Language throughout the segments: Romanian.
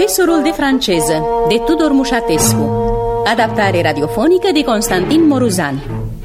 Profesorul de franceză, de Tudor Mușatescu. Adaptare radiofonică de Constantin Moruzan.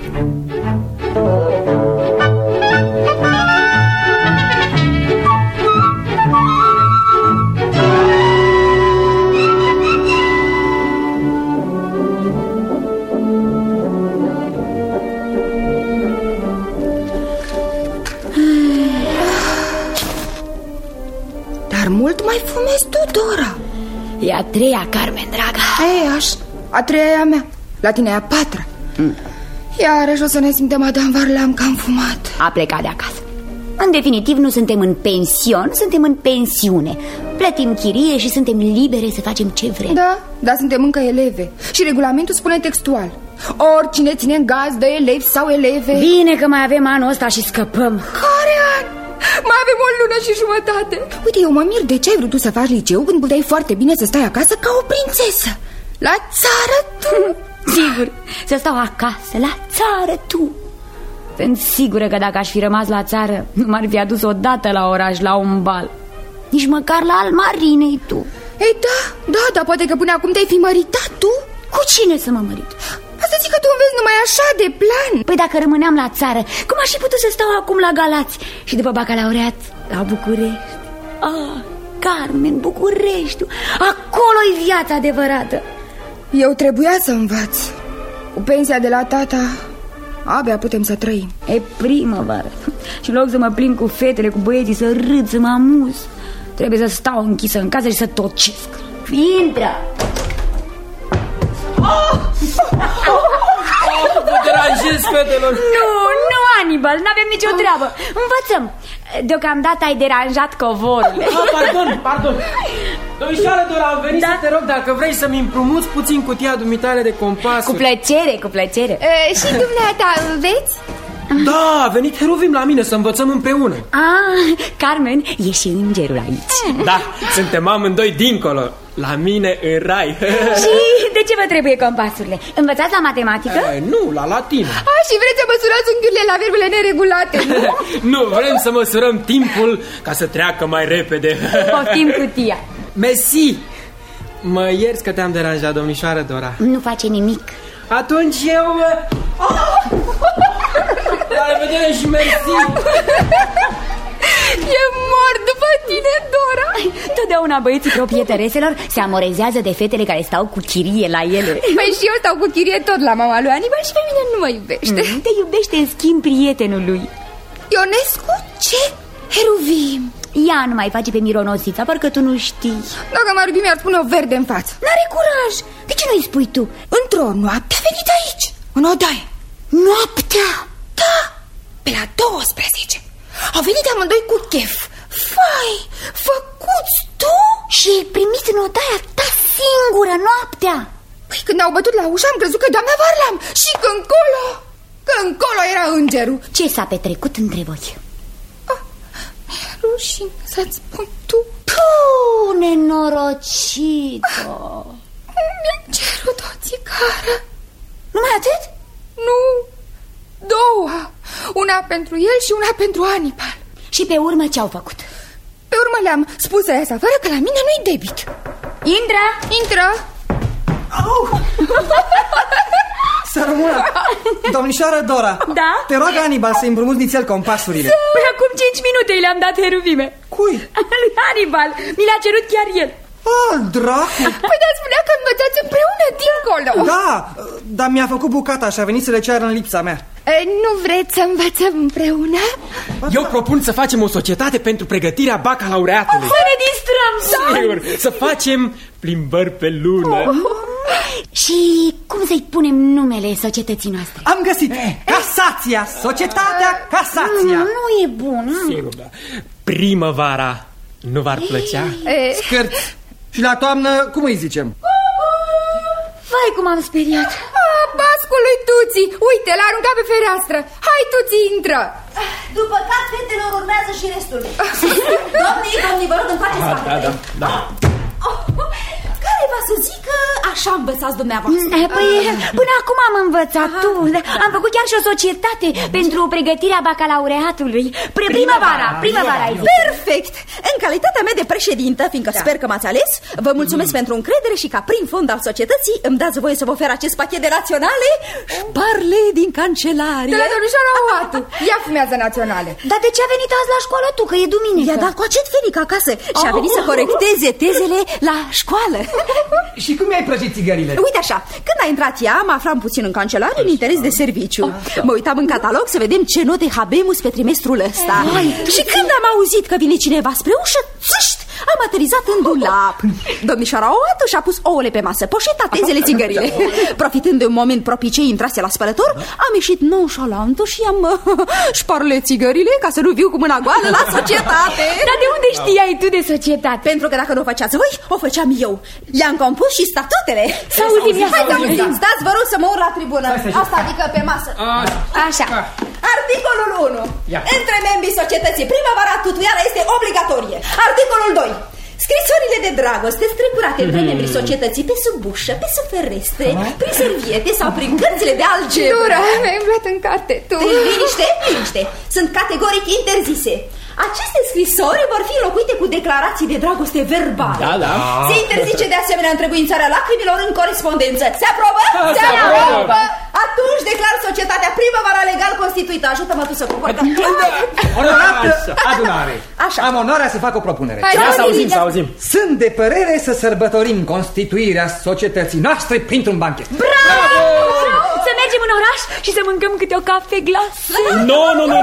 Dar mult mai fumezi tu, Dora. E a treia, Carmen, draga. Ei, așa, a treia e a mea. La tine e a patra. Iarăși o să ne simtem, Madame Varlam, că am fumat. A plecat de acasă. În definitiv, nu suntem în pension, suntem în pensiune. Plătim chirie și suntem libere să facem ce vrem. Da, dar suntem încă eleve. Și regulamentul spune textual: oricine ține în gazdă elevi sau eleve. Bine că mai avem anul ăsta și scăpăm. Care an? Mai avem o lună și jumătate. Uite, eu mă mir de ce ai vrut tu să faci liceu când puteai foarte bine să stai acasă ca o prințesă. La țară tu. Sigur, să stau acasă, la țară tu. Sunt sigură că dacă aș fi rămas la țară, nu m-ar fi adus odată la oraș, la un bal. Nici măcar la al Marinei tu. Ei, da, dar poate că până acum te-ai fi măritat tu. Cu cine să mă mărit? Asta zic că tu înveți numai așa de plan. Păi dacă rămâneam la țară, cum aș fi putut să stau acum la Galați și după bacalaureat la București? Ah, Carmen, Bucureștiul, acolo-i viața adevărată. Eu trebuia să învăț. Cu pensia de la tata abia putem să trăim. E primăvară și în loc să mă plimb cu fetele, cu băieții, să râd, să mă amuz, trebuie să stau închisă în casă și să tocesc. Intră! Vă deranjez, fetelor. Nu, Hannibal, n-avem nicio treabă. Învățăm. Deocamdată ai deranjat covorurile. Pardon. Domnișoară Dora, am venit să te rog dacă vrei să-mi împrumuți puțin cutia dumitale de compasuri. Cu plăcere. Și dumneata înveți? Da, a venit Heruvim la mine să învățăm împreună. Carmen, e și îngerul aici. Da, suntem amândoi dincolo, la mine în rai. Și de ce vă trebuie compasurile? Învățați la matematică? Nu, la latină. Și vreți să măsurați unghiurile la verbele neregulate, nu? Nu, vrem să măsurăm timpul ca să treacă mai repede. Poftim cutia. Mersi. Mă ierți că te-am deranjat, domnișoară Dora. Nu face nimic. Atunci eu... La revedere și mersi. E mor după tine, Dora. Totdeauna băieții proprietăreselor se amorezează de fetele care stau cu chirie la ele. Păi și eu stau cu chirie tot la mama lui Hannibal și pe mine nu mă iubește. Te iubește în schimb prietenul lui Ionescu? Ce? Heruvim. Ea nu mai face pe mironosița, parcă tu nu știi. Dacă m-ar iubi, mi-ar pune o verde în față. N-are curaj. De ce nu-i spui tu? Într-o noapte a venit aici, în odaie. Noaptea? Da, pe la 12. Au venit amândoi cu chef. Fai, făcuți tu? Și ai primit în odaia ta singură noaptea? Păi când au bătut la ușă am crezut că doamna Varlam. Și că încolo era îngerul. Ce s-a petrecut între voi? Rușine să-ți spun tu. Puh, nenorocită. Mi-a cerut o țigară. Numai atât? Nu, două. Una pentru el și una pentru Hannibal. Și pe urmă ce-au făcut? Pe urmă le-am spus să iasă afară că la mine nu-i debit. Intră. Să rămână. Domnișoară Dora. Da? Te rog, Hannibal, să-i împrumuți nițel compasurile. Păi acum 5 minute le-am dat Heruvime. Cui? Lui Hannibal, mi l-a cerut chiar el. Dracu. Păi dar spunea că învățați împreună dincolo. Da, dar mi-a făcut bucata și a venit să le ceară în lipsa mea. Nu vreți să învățăm împreună? Eu propun să facem o societate pentru pregătirea bacalaureatului. Să ne distrăm. Sigur, să facem plimbări pe lună. Și cum să-i punem numele societății noastre? Am găsit. Casația. Societatea Casația. Nu e bun. Sigur, da. Primăvara nu v-ar plăcea? Scârți. Și la toamnă, cum îi zicem? Vai, cum am speriat. Bascul lui Tuții. Uite, l-a aruncat pe fereastră. Hai, Tuții, intră. După caz, fetelor urmează și restul. Doamnei, vă rog, îmi faceți spatele. Da. Care va să zică așa învățați dumneavoastră. Păi, până acum am învățat tu. Am făcut chiar și o societate pentru pregătirea bacalaureatului. Primăvara ai zis. Perfect! În calitatea mea de președintă, fiindcă sper că m-ați ales, vă mulțumesc pentru încredere și ca prim fond al societății îmi dați voie să vă ofer acest pachet de naționale șparle din cancelarie. De la domnișoara Oatu. Ia fumează naționale. Dar de ce a venit azi la școală tu, că e duminică? I-a dat cu acet fenic acasă și a venit să corecteze tezele la școală. Și cum i-ai prăjit țigările? Uite așa, când a intrat ea, mă aflam puțin în cancelare în interes de serviciu. Mă uitam în catalog să vedem ce note habemus pe trimestrul ăsta. Și când am auzit că vine cineva spre ușă, țâșt, am aterizat în dulap. Domnișoara Oatu și-a pus ouăle pe masă, poșeta, tezele, țigările. Profitând de un moment propice, intrase la spălător, am ieșit nonșalant și am șparle țigările ca să nu viu cu mâna goală la societate. Dar de unde știai tu de societate? Pentru că dacă nu o făceați voi, o făceam eu. I-am compus și statutele. Să auzim, hai să auzim. Dați, vă rog, să mă urc la tribună. Asta adică pe masă. Așa. Articolul 1. Între membrii societății primăvara tutuială este obligatorie. Articolul 2. Scrisorile de dragoste strecurate între membrii societății pe sub ușă, pe sub ferestre, prin serviete sau prin cărțile de algebră. Dura, mi-ai umblat în carte, tu. Liniște. Sunt categoric interzise. Aceste scrisori vor fi înlocuite cu declarații de dragoste verbale. Da. Se interzice de asemenea întrebuințarea lacrimilor în corespondență. Se aprobă? Se aprobă! Atunci declar societatea primăvara legal constituită. Ajută-mă tu să cobor. Onorată adunare, Așa. am onoarea să fac o propunere. Să auzim. Sunt de părere să sărbătorim constituirea societății noastre printr-un banchet. Bravo! Să mergem în oraș și să mâncăm câte o cafe glasă. Nu.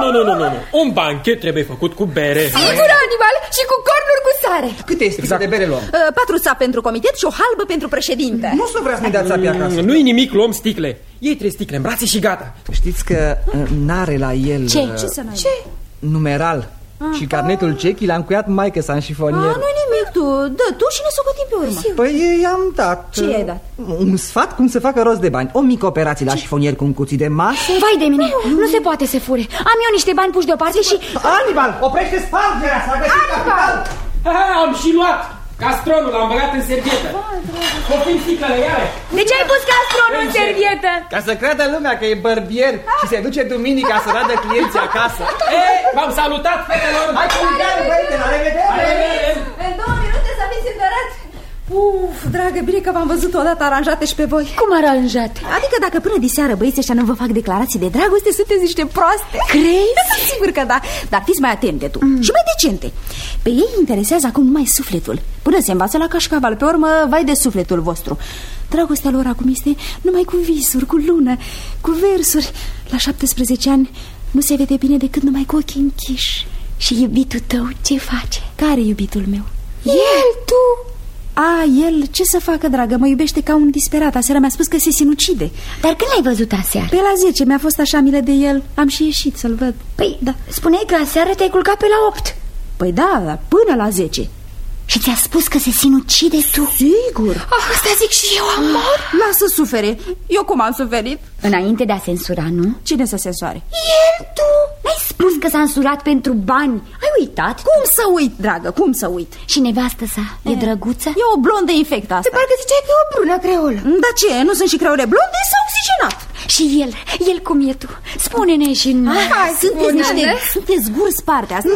Un banchet trebuie făcut cu bere. Sigur, animal, și cu cornuri cu sare. Câte sticle de bere luăm? 4 țapi pentru comitet și o halbă pentru președinte. Nu să vreau să ne dați țapi acasă. Nu-i nimic, luăm sticle. Iei 3 sticle în brațe și gata. Știți că n-are la el... Ce să n-ai? Numeral. Și carnetul cec l-a încuiat maică-sa în șifonier. Nu-i nimic, tu. Dă tu și ne socotim pe urmă. Păi i-am dat. Ce i-ai dat? Un sfat cum să facă rost de bani. O mică operație la șifonier cu un cuțit de masă. Vai de mine, nu se poate să fure. Am eu niște bani puși deoparte și... Anibal, oprește spargerea, s-a găsit capital. Am și luat castronul, l-am băgat în servietă. Copii sticlele, iară. De ce ai pus castronul în servietă? Ca să creadă lumea că e bărbier și se duce duminica să radă clienții acasă. V-am salutat, fetelor. Hai cu mâncare, băiete, la revedere! În 2 minute să fiți îndărăți. Dragă, bine că v-am văzut odată aranjate și pe voi. Cum aranjate? Adică dacă până diseară băieții ăștia nu vă fac declarații de dragoste, sunteți niște proaste. Crezi? Sigur că da, dar fiți mai atente tu și mai decente. Pe ei interesează acum numai sufletul. Până se învață la cașcaval, pe urmă, vai de sufletul vostru. Dragostea lor acum este numai cu visuri, cu lună, cu versuri. La 17 ani nu se vede bine decât numai cu ochii închiși. Și iubitul tău ce face? Care iubitul meu? El, tu? El, ce să facă, dragă, mă iubește ca un disperat. Aseară mi-a spus că se sinucide. Dar când l-ai văzut aseară? Pe la 10, mi-a fost așa milă de el. Am și ieșit să-l văd. Păi, da. Spuneai că aseară te-ai culcat pe la 8. Păi da, până la 10. Și ți-a spus că se sinucide tu? Sigur. Asta zic și eu, amor. Lasă sufere. Eu cum am suferit? Înainte de a se însura, nu? Cine să se însoare? El, tu. N-ai spus că s-a însurat pentru bani. Ai uitat? Cum să uit, dragă, cum să uit? Și nevastă sa e drăguță? E o blondă infectă asta. Te parcă ziceai că e o brună creolă. Dar ce, nu sunt și creole blonde sau oxigenat? Și el cum e tu? Spune-ne și noi. Sunteți guri sparte astăzi.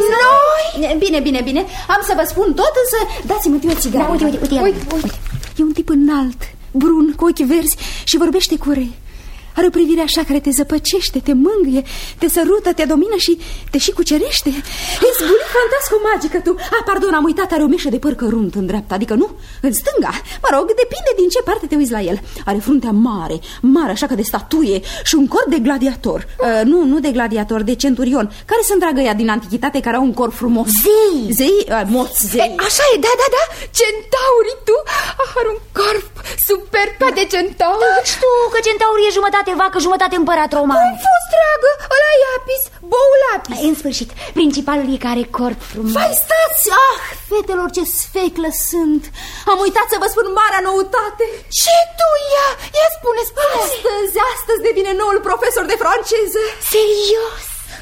Noi? Bine. Am să vă spun tot, însă dați-mi întâi o țigară. Da, uite. E un tip înalt, brun, cu ochi verzi și vorbește cu rei. Are o privire așa care te zăpăcește, te mângâie, te sărută, te domină și te și cucerește. E zbulit fantasco-magică tu. Pardon, am uitat, are o meșă de păr cărunt în dreapta, adică nu, în stânga. Mă rog, depinde din ce parte te uiți la el. Are fruntea mare, așa ca de statuie și un corp de gladiator. Nu de gladiator, de centurion. Care sunt, dragă, ea din antichitate care au un corp frumos? Zei? Morți zei. Așa e, da. Centaurii, tu? Are un corp super ca de centaur. Da, știu că centaurii e jumătate vacă, jumătate împărat roman. Cum fost, dragă? Ăla e Apis, boul Apis. În sfârșit, principalul e care corp frumos. Vai, stați! Fetelor, ce sfeclă sunt! Am uitat să vă spun marea noutate. Ce tu, ea? Ia spune. Astăzi devine noul profesor de franceză. Serios?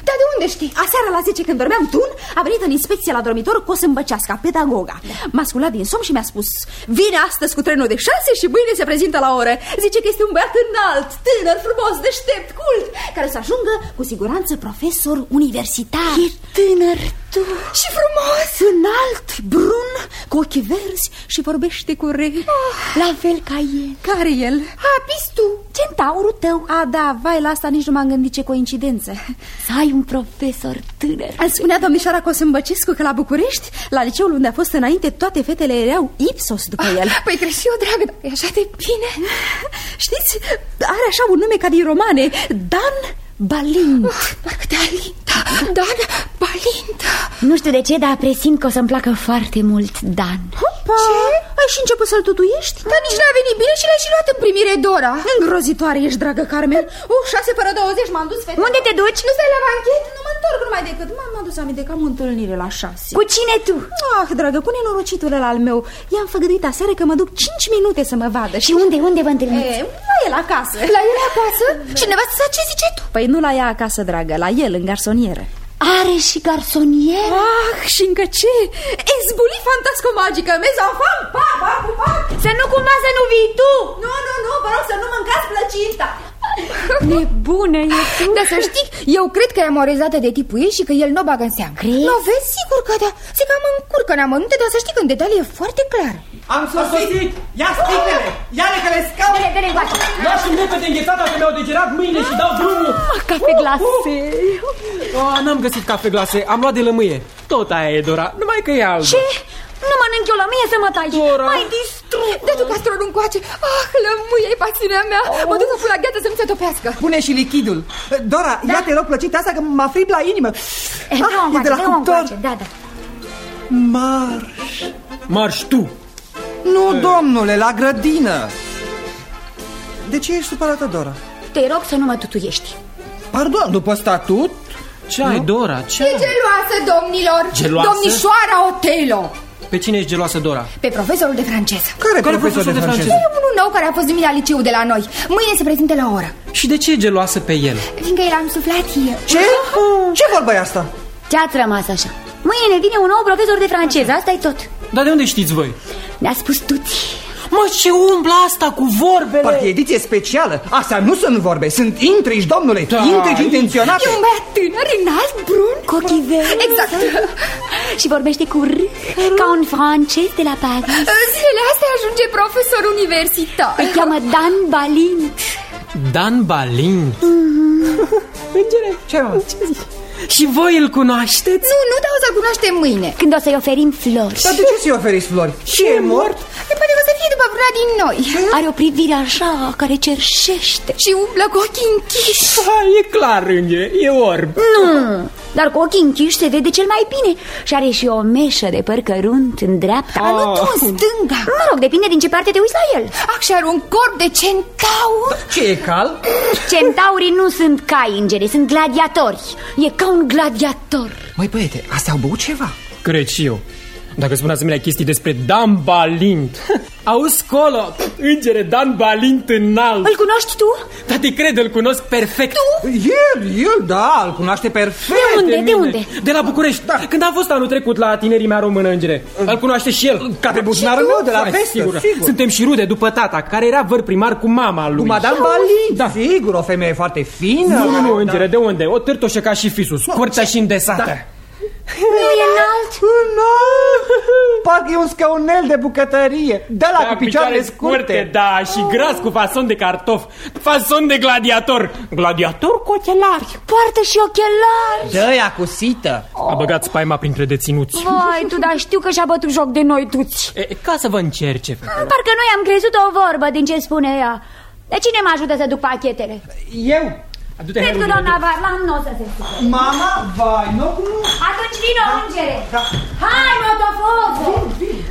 Dar de unde știi? Aseară la 10, când dormeam tun, a venit în inspecție la dormitor Cosâmbăceasca, pedagoga. M-a sculat din somn și mi-a spus: vine astăzi cu trenul de 6 și mâine se prezintă la oră. Zice că este un băiat înalt, tânăr, frumos, deștept, cult, care să ajungă cu siguranță profesor universitar. E tânăr tu. Și frumos. Înalt, brun, cu ochi verzi și vorbește cu La fel ca el. Care el? Pistul. Centaurul tău. Da, vai, la asta nici nu m-am gândit, ce coincidență. Să ai un profesor tânăr. Îmi spunea domnișoara Cosâmbăcescu că la București, la liceul unde a fost înainte, toate fetele erau Ipsos după el. Păi cred și eu, dragă, dacă e așa de bine. Știți, are așa un nume ca din romane, Dan Balint. Parcă te alintă. Dan Balint. Nu știu de ce, dar presimt că o să-mi placă foarte mult Dan. Hopa! Ce? Ai și început să-l tutuiești? Dar nici n-a venit bine și l-ai și luat în primire, Dora. Îngrozitoare ești, dragă Carmen. 6 fără 20 m-am dus, fete. Unde te duci? Nu stai la banchet? Nu mă întorc numai decât. M-am adus aminte că am o întâlnire la 6. Cu cine tu? Dragă, cu nenorocitul ăla al meu. I-am făgăduit aseară că mă duc 5 minute să mă vadă. Și unde vă întâlniți? La el acasă. La el acasă? Și nevastă sa ce zice tu? Păi nu la ea acasă, dragă, la el, în garsonieră. Are și garsonier? Și încă ce? Ezbuli fantascomagică, mezofan, pa. Să nu cumva să nu vii tu. Nu, vă rog să nu mâncați plăcinta. Nebună e tu. Dar să știi, eu cred că e amorizată de tipul ei și că el nu o bagă în seamă. Crezi? Nu vezi? Sigur că da. Se cam încurcă în amănunte, dar să știi că în detalii e foarte clar. Am sosit! Ia sticlele! Ia-le că le scau! Dă-le încoace. Ia și repede înghețata că mi-au degerat mâine și dau drumul! Cafe glase. N-am găsit cafe glase, am luat de lămâie. Tot aia e, Dora, numai că e albă. Ce? Nu mănânc eu lămâie să mă tai. Dora. Mai distrug. Dă-tu castronul încoace. Lămâie e pasiunea mea. Mă duc să pun la gheață să nu se topească. Pune și lichidul. Dora, ia te rog plăcita asta că m-a frip la inimă. E de la cuptor. Da. Marș. Marș tu! Nu, domnule, la grădină. De ce ești supărată, Dora? Te rog să nu mă tutuiești. Pardon, după statut? Ce ai, Dora? Ce E ai? geloasă, domnilor. Geloasă? Domnișoara Otelo. Pe cine ești geloasă, Dora? Pe profesorul de franceză. Care profesor de franceză? E unul nou care a fost numit la liceu de la noi. Mâine se prezintă la oră. Și de ce e geloasă pe el? Fiindcă el am suflat eu. Ce? Ce vorba e asta? Ce-ați rămas așa? Mâine vine un nou profesor de franceză, asta e tot. Dar de unde știți voi? Ne-a spus tuți. Mă, ce umblă asta cu vorbele? Parcă e ediție specială. Astea nu sunt vorbe, sunt intrigi, domnule. Da. Intrigi intenționate. E un băiat tânăr, înalt, brun, cu ochii verzi. Exact. Și vorbește cu R, ca un francez de la Paris. Zilele astea ajunge profesor universitar. Îl cheamă Dan Balint. Dan Balint? Îngere, ce mă? Și voi îl cunoașteți? Nu, dar o să-l cunoaștem mâine. Când o să-i oferim flori. Dar de ce să-i oferiți flori? Și e mort? Poate o să fie după vreuna din noi. Are o privire așa, care cerșește. Și umblă cu ochii închiși. E clar, îngere, e orb. Nu, dar cu ochii închiși se vede cel mai bine. Și are și o meșă de păr cărunt în dreapta. Nu tu în stânga. Mă rog, depinde din ce parte te uiți la el. Și are un corp de centaur. Ce e cal? Centaurii nu sunt cai, îngere, sunt gladiatori. E ca un gladiator. Măi, băiete, astea au băut ceva. Cred și eu. Dacă spun asemenea chestii despre Dan Balint. Auzi colo, îngere, Dan Balint înalt. Îl cunoști tu? Dar te cred, îl cunosc perfect. El, da, îl cunoaște perfect. De unde? De la București, da. Când a fost anul trecut la tinerimea română, îngere. Îl cunoaște și el. Ca pe buzunarul meu de la vestă, sigur. sigur. Suntem și rude după tata, care era văr primar cu mama lui. Cu Madame Balint, da. Sigur, o femeie foarte fină. Nu, îngere, de unde? O târtoșă ca și fisul, scurtă și îndesată. Nu e înalt? Parcă e un scaunel de bucătărie. Da, cu picioarele scurte. Da, și gras cu fason de cartof. Fason de gladiator. Gladiator cu ochelari. Poartă și ochelari. Dă-ia cu sită. A băgat spaima printre deținuți. Vai, tu, dar știu că și-a bătut joc de noi tuți. Ca să vă încerce. Parcă noi am crezut o vorbă din ce spune ea. De cine mă ajută să duc pachetele? Eu. Cred că doamna Varlam nu o să se supere. Mama, vai, nu. Atunci vino, îngere. Da. Hai, motofoză.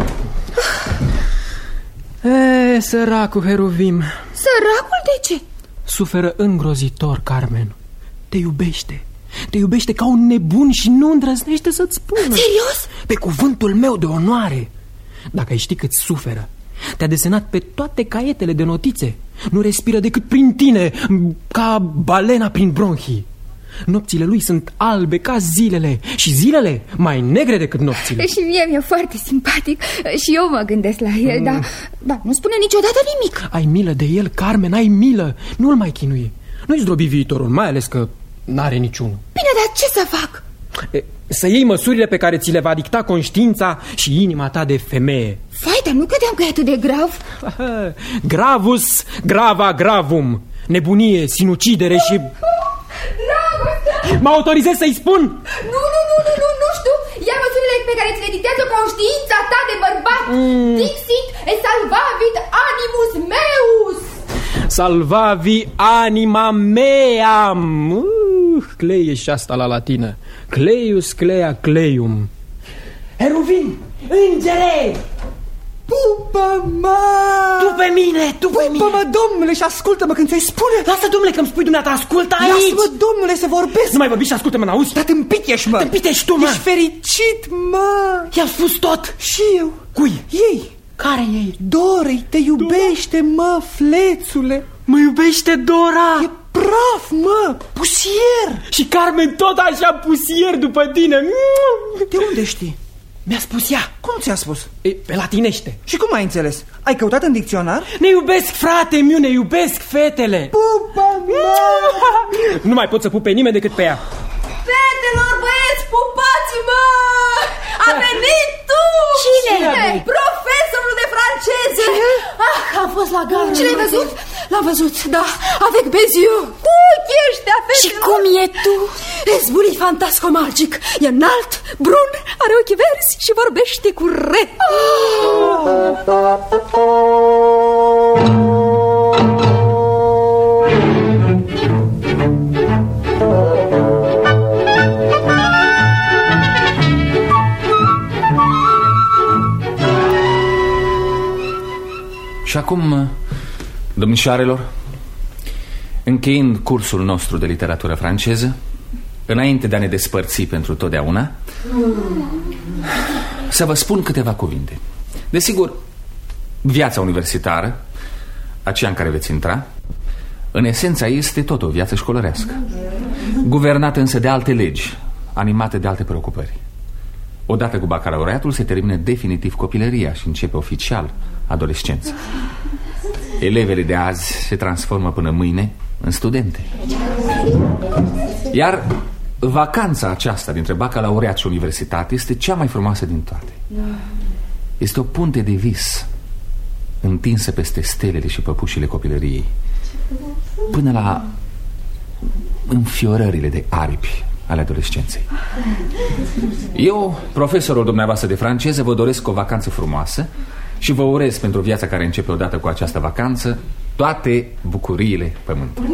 Săracul Heruvim. Săracul de ce? Suferă îngrozitor, Carmen. Te iubește. Te iubește ca un nebun și nu îndrăznește să-ți spună. Serios? Pe cuvântul meu de onoare. Dacă ai ști cât suferă. Te-a desenat pe toate caietele de notițe. Nu respiră decât prin tine, ca balena prin bronhii. Nopțile lui sunt albe ca zilele și zilele mai negre decât nopțile. Și mie mi-e foarte simpatic și eu mă gândesc la el, dar nu spune niciodată nimic. Ai milă de el, Carmen, ai milă. Nu-l mai chinui. Nu-i zdrobi viitorul, mai ales că n-are niciunul. Bine, dar ce să fac? Să iei măsurile pe care ți le va dicta conștiința și inima ta de femeie. Vai, dar nu credeam că e atât de grav. Gravus grava gravum. Nebunie, sinucidere și... Dragostea! Mă autorizez să-i spun? Nu știu. Ia măsurile pe care ți le dictează conștiința ta de bărbat. Dixit e salvavit animus meus. Salvavi anima meam. Clei și asta la latină. Cleius clea cleium. Heruvin, îngere! Pupă-mă! Tu pe mine, tu pe mine! Pupă-mă, domnule, și ascultă-mă când ți-ai spune. Lasă, domnule, că-mi spui dumneata, ascultă aici! Lasă-mă, domnule, să vorbesc! Nu mai vorbi și ascultă-mă, n-auzi? Dar tâmpit ești, mă! Tâmpit ești tu, mă! Ești fericit, mă! I-am spus tot! Și eu! Cui? Ei! Care ei? Dorei, te iubește, mă, flețule! Mă iubește Dora! E praf, mă, pusier! Și Carmen tot așa pusier după tine! De unde știi? Mi-a spus ea. Cum ți-a spus? Pe latinește. Și cum ai înțeles? Ai căutat în dicționar? Ne iubesc, frate miu, ne iubesc fetele. Pupă-mă! Nu mai pot să pup pe nimeni decât pe ea. Fetelor, băieți, pupați-mă! A venit tu! Cine? Profesorul de franceză! A fost la gară. Ce l-ai văzut? L-am văzut, da, avec Beziu. Cu ochii ăștia, fetelor. Și cum e tu? Zburi fantasco magic. E înalt, brun, are ochi verzi și vorbește cu re. Și acum, domnișoarelor, încheind cursul nostru de literatură franceză, înainte de a ne despărți pentru totdeauna, să vă spun câteva cuvinte. Desigur, viața universitară, aceea în care veți intra, în esența este tot o viață școlărească, guvernată însă de alte legi, animate de alte preocupări. Odată cu bacalaureatul se termină definitiv copilăria și începe oficial adolescența. Elevele de azi se transformă până mâine în studente. Iar vacanța aceasta dintre bacalaureat și universitate este cea mai frumoasă din toate. Este o punte de vis întinsă peste stelele și păpușile copilăriei, până la înfiorările de aripi ale adolescenței. Eu, profesorul dumneavoastră de franceză, vă doresc o vacanță frumoasă și vă urez pentru viața care începe odată cu această vacanță toate bucuriile pământului.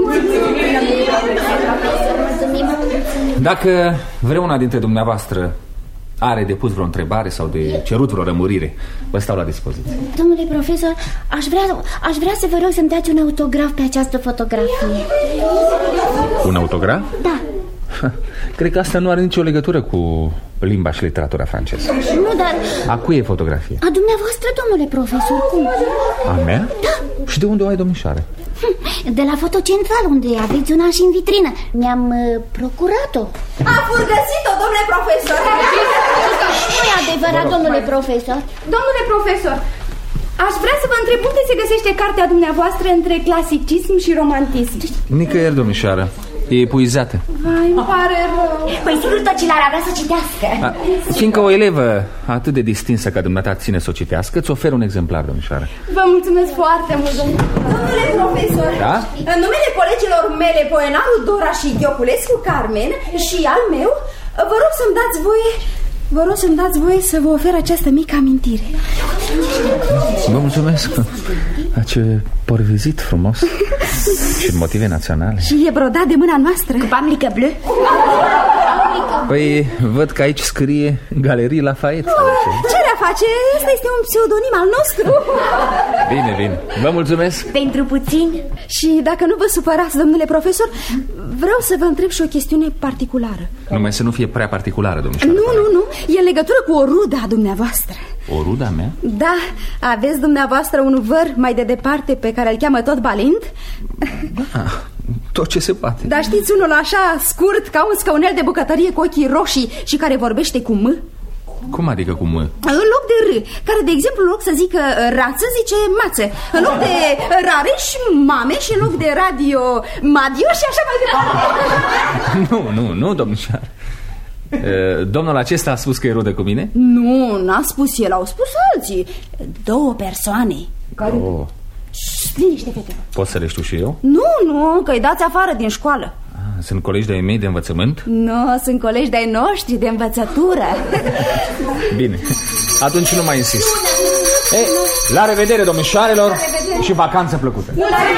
Dacă vreuna dintre dumneavoastră are de pus vreo întrebare sau de cerut vreo rămurire, vă stau la dispoziție. Domnule profesor, aș vrea să vă rog să-mi dați un autograf pe această fotografie. Un autograf? Da. Cred că asta nu are nicio legătură cu limba și literatura franceză. Nu, dar... A cui e fotografia? A dumneavoastră, domnule profesor, cum? A mea? Da. Și de unde o ai, domnișoare? De la Fotocentral, unde aveți una și în vitrină. Mi-am procurat-o. A furgăsit-o, domnule profesor. Nu e adevărat, domnule profesor. Domnule profesor, aș vrea să vă întreb unde se găsește cartea dumneavoastră între clasicism și romantism. Nicăieri, domnișoară. E epuizată. Ai, îmi pare rău. Păi sigur tăcilar avea să citească. Fiindcă o elevă atât de distinsă ca dumneata ține să o citească, îți ofer un exemplar, domnișoară. Vă mulțumesc foarte mult, domnule profesor. Da? În numele colegilor mele, Poenarul Dora și Diopulescu Carmen și al meu, vă rog să-mi dați voie... Vă rog să-mi dați voie să vă ofer această mică amintire. Vă mulțumesc. Ce porvizit frumos. Și motive naționale. Și e brodat de mâna noastră. Cu pamlică bleu. Păi văd că aici scrie Galerii Lafayette. Ce le face? Ăsta este un pseudonim al nostru. Bine, bine. Vă mulțumesc. Pentru puțin. Și dacă nu vă supărați, domnule profesor, vreau să vă întreb și o chestiune particulară. Numai să nu fie prea particulară, domnișoară. Nu. E în legătură cu o rudă a dumneavoastră. O rudă a mea? Da, aveți dumneavoastră un văr mai de departe pe care îl cheamă tot Balint? Da, tot ce se poate. Dar știți unul așa scurt, ca un scaunel de bucătărie cu ochii roșii și care vorbește cu M? Cum adică cu M? În loc de R, care de exemplu în loc să zică rață zice mață, în loc de rareș mame și în loc de radio madio și așa mai departe. Nu, domnișoară. Domnul acesta a spus că e rudă cu mine? Nu, n-a spus el, au spus alții. 2 persoane care... Liniște, fete. Pot să le știu și eu? Nu, că îi dați afară din școală. Sunt colegi de-ai mei de învățământ? Nu, sunt colegi de-ai noștri de învățătură. Bine, atunci nu mai insist. La revedere, domnișoarelor, și vacanță plăcută.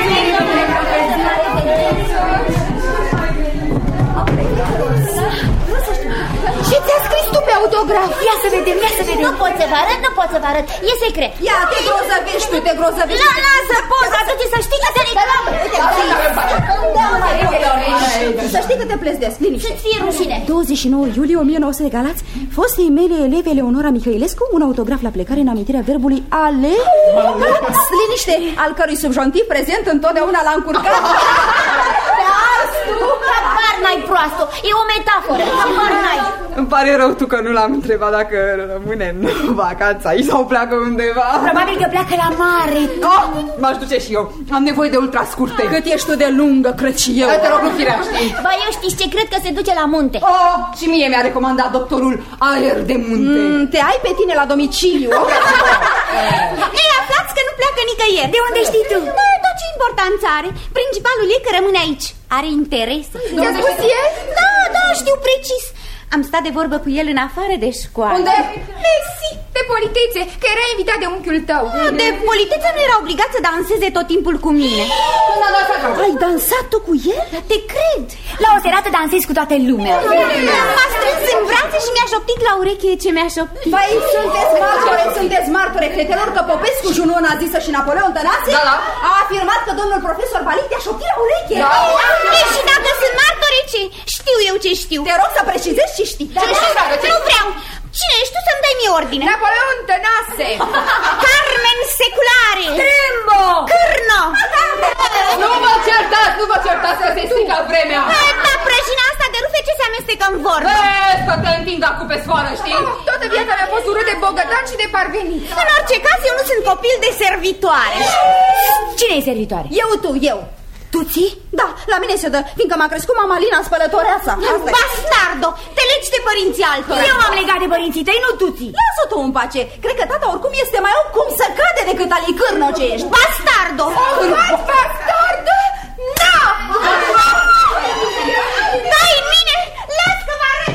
Ce ți-a scris tu pe autograf? Ia să vedem. Nu pot să vă arăt, e secret. Ia, te grozăvești. Lasă poza, du-te să știi că te Să știi că te plesdesc, liniște. Să-ți fie rușine. 29 iulie 1900 de Galați. Fostei mele eleve Eleonora Mihailescu, un autograf la plecare în amintirea verbului ale... Liniște, al cărui subjonctiv prezent întotdeauna l-a încurcat. Te ars tu. Habar n-ai, proastă, e o metaforă. Habar n-ai. Îmi pare rău tu că nu l-am întrebat dacă rămâne în vacanța aici sau pleacă undeva. Probabil că pleacă la mare. M-aș duce și eu. Am nevoie de ultrascurte. Cât ești tu de lungă, cred și eu. Te rog, nu firește. Ba, eu știți ce cred? Că se duce la munte. Și mie mi-a recomandat doctorul aer de munte. Te ai pe tine la domiciliu. Ei, aflați că nu pleacă nicăieri. De unde știi tu? Tot ce importanță are. Principalul e că rămâne aici. Are interese. Ți-a spus el? Da, știu precis. Am stat de vorbă cu el în afară de școală. Unde? Mersi, de politețe, că era invitat de unchiul tău. De politețe nu era obligat să danseze tot timpul cu mine. Ai dansat tu cu el? Te cred. La o serată dansez cu toată lumea. M-a strâns în brațe și mi-a șoptit la ureche ce mi-a șoptit. Păi, sunteți martore, fetelor, că Popescu Junona a zis și Napoleon Tănase a afirmat că domnul profesor Balit i-a șoptit la ureche. Și dacă sunt martore, ce? Știu eu ce știu. Te rog să precizezi ce știi. Nu vreau. Cine ești tu să-mi dai mie ordine? Napoleon Tănase. Carmen Seculare. Trembo. Cârno. Nu vă certați că se strică vremea. Da, prăjina asta de rufe ce se amestecă în vorbă? Vezi că te întind acum pe sfoară, știi? Toată viața mi-a fost urât de bogătan și de parvenit. În orice caz, eu nu sunt copil de servitoare. Cine e servitoare? Eu. Tu ții? Da, la mine se dă, fiindcă m-a crescut mama Lina spălătoreasa. Bastardo, te legi de părinții altora. Eu m-am legat de părinții tăi, nu tu ții. Lasă-o tu în pace. Cred că tata oricum este mai om cum să cade decât ali cârno ce ești. Bastardo! Bastardo? Da! Dai în mine! Las că vă arăt!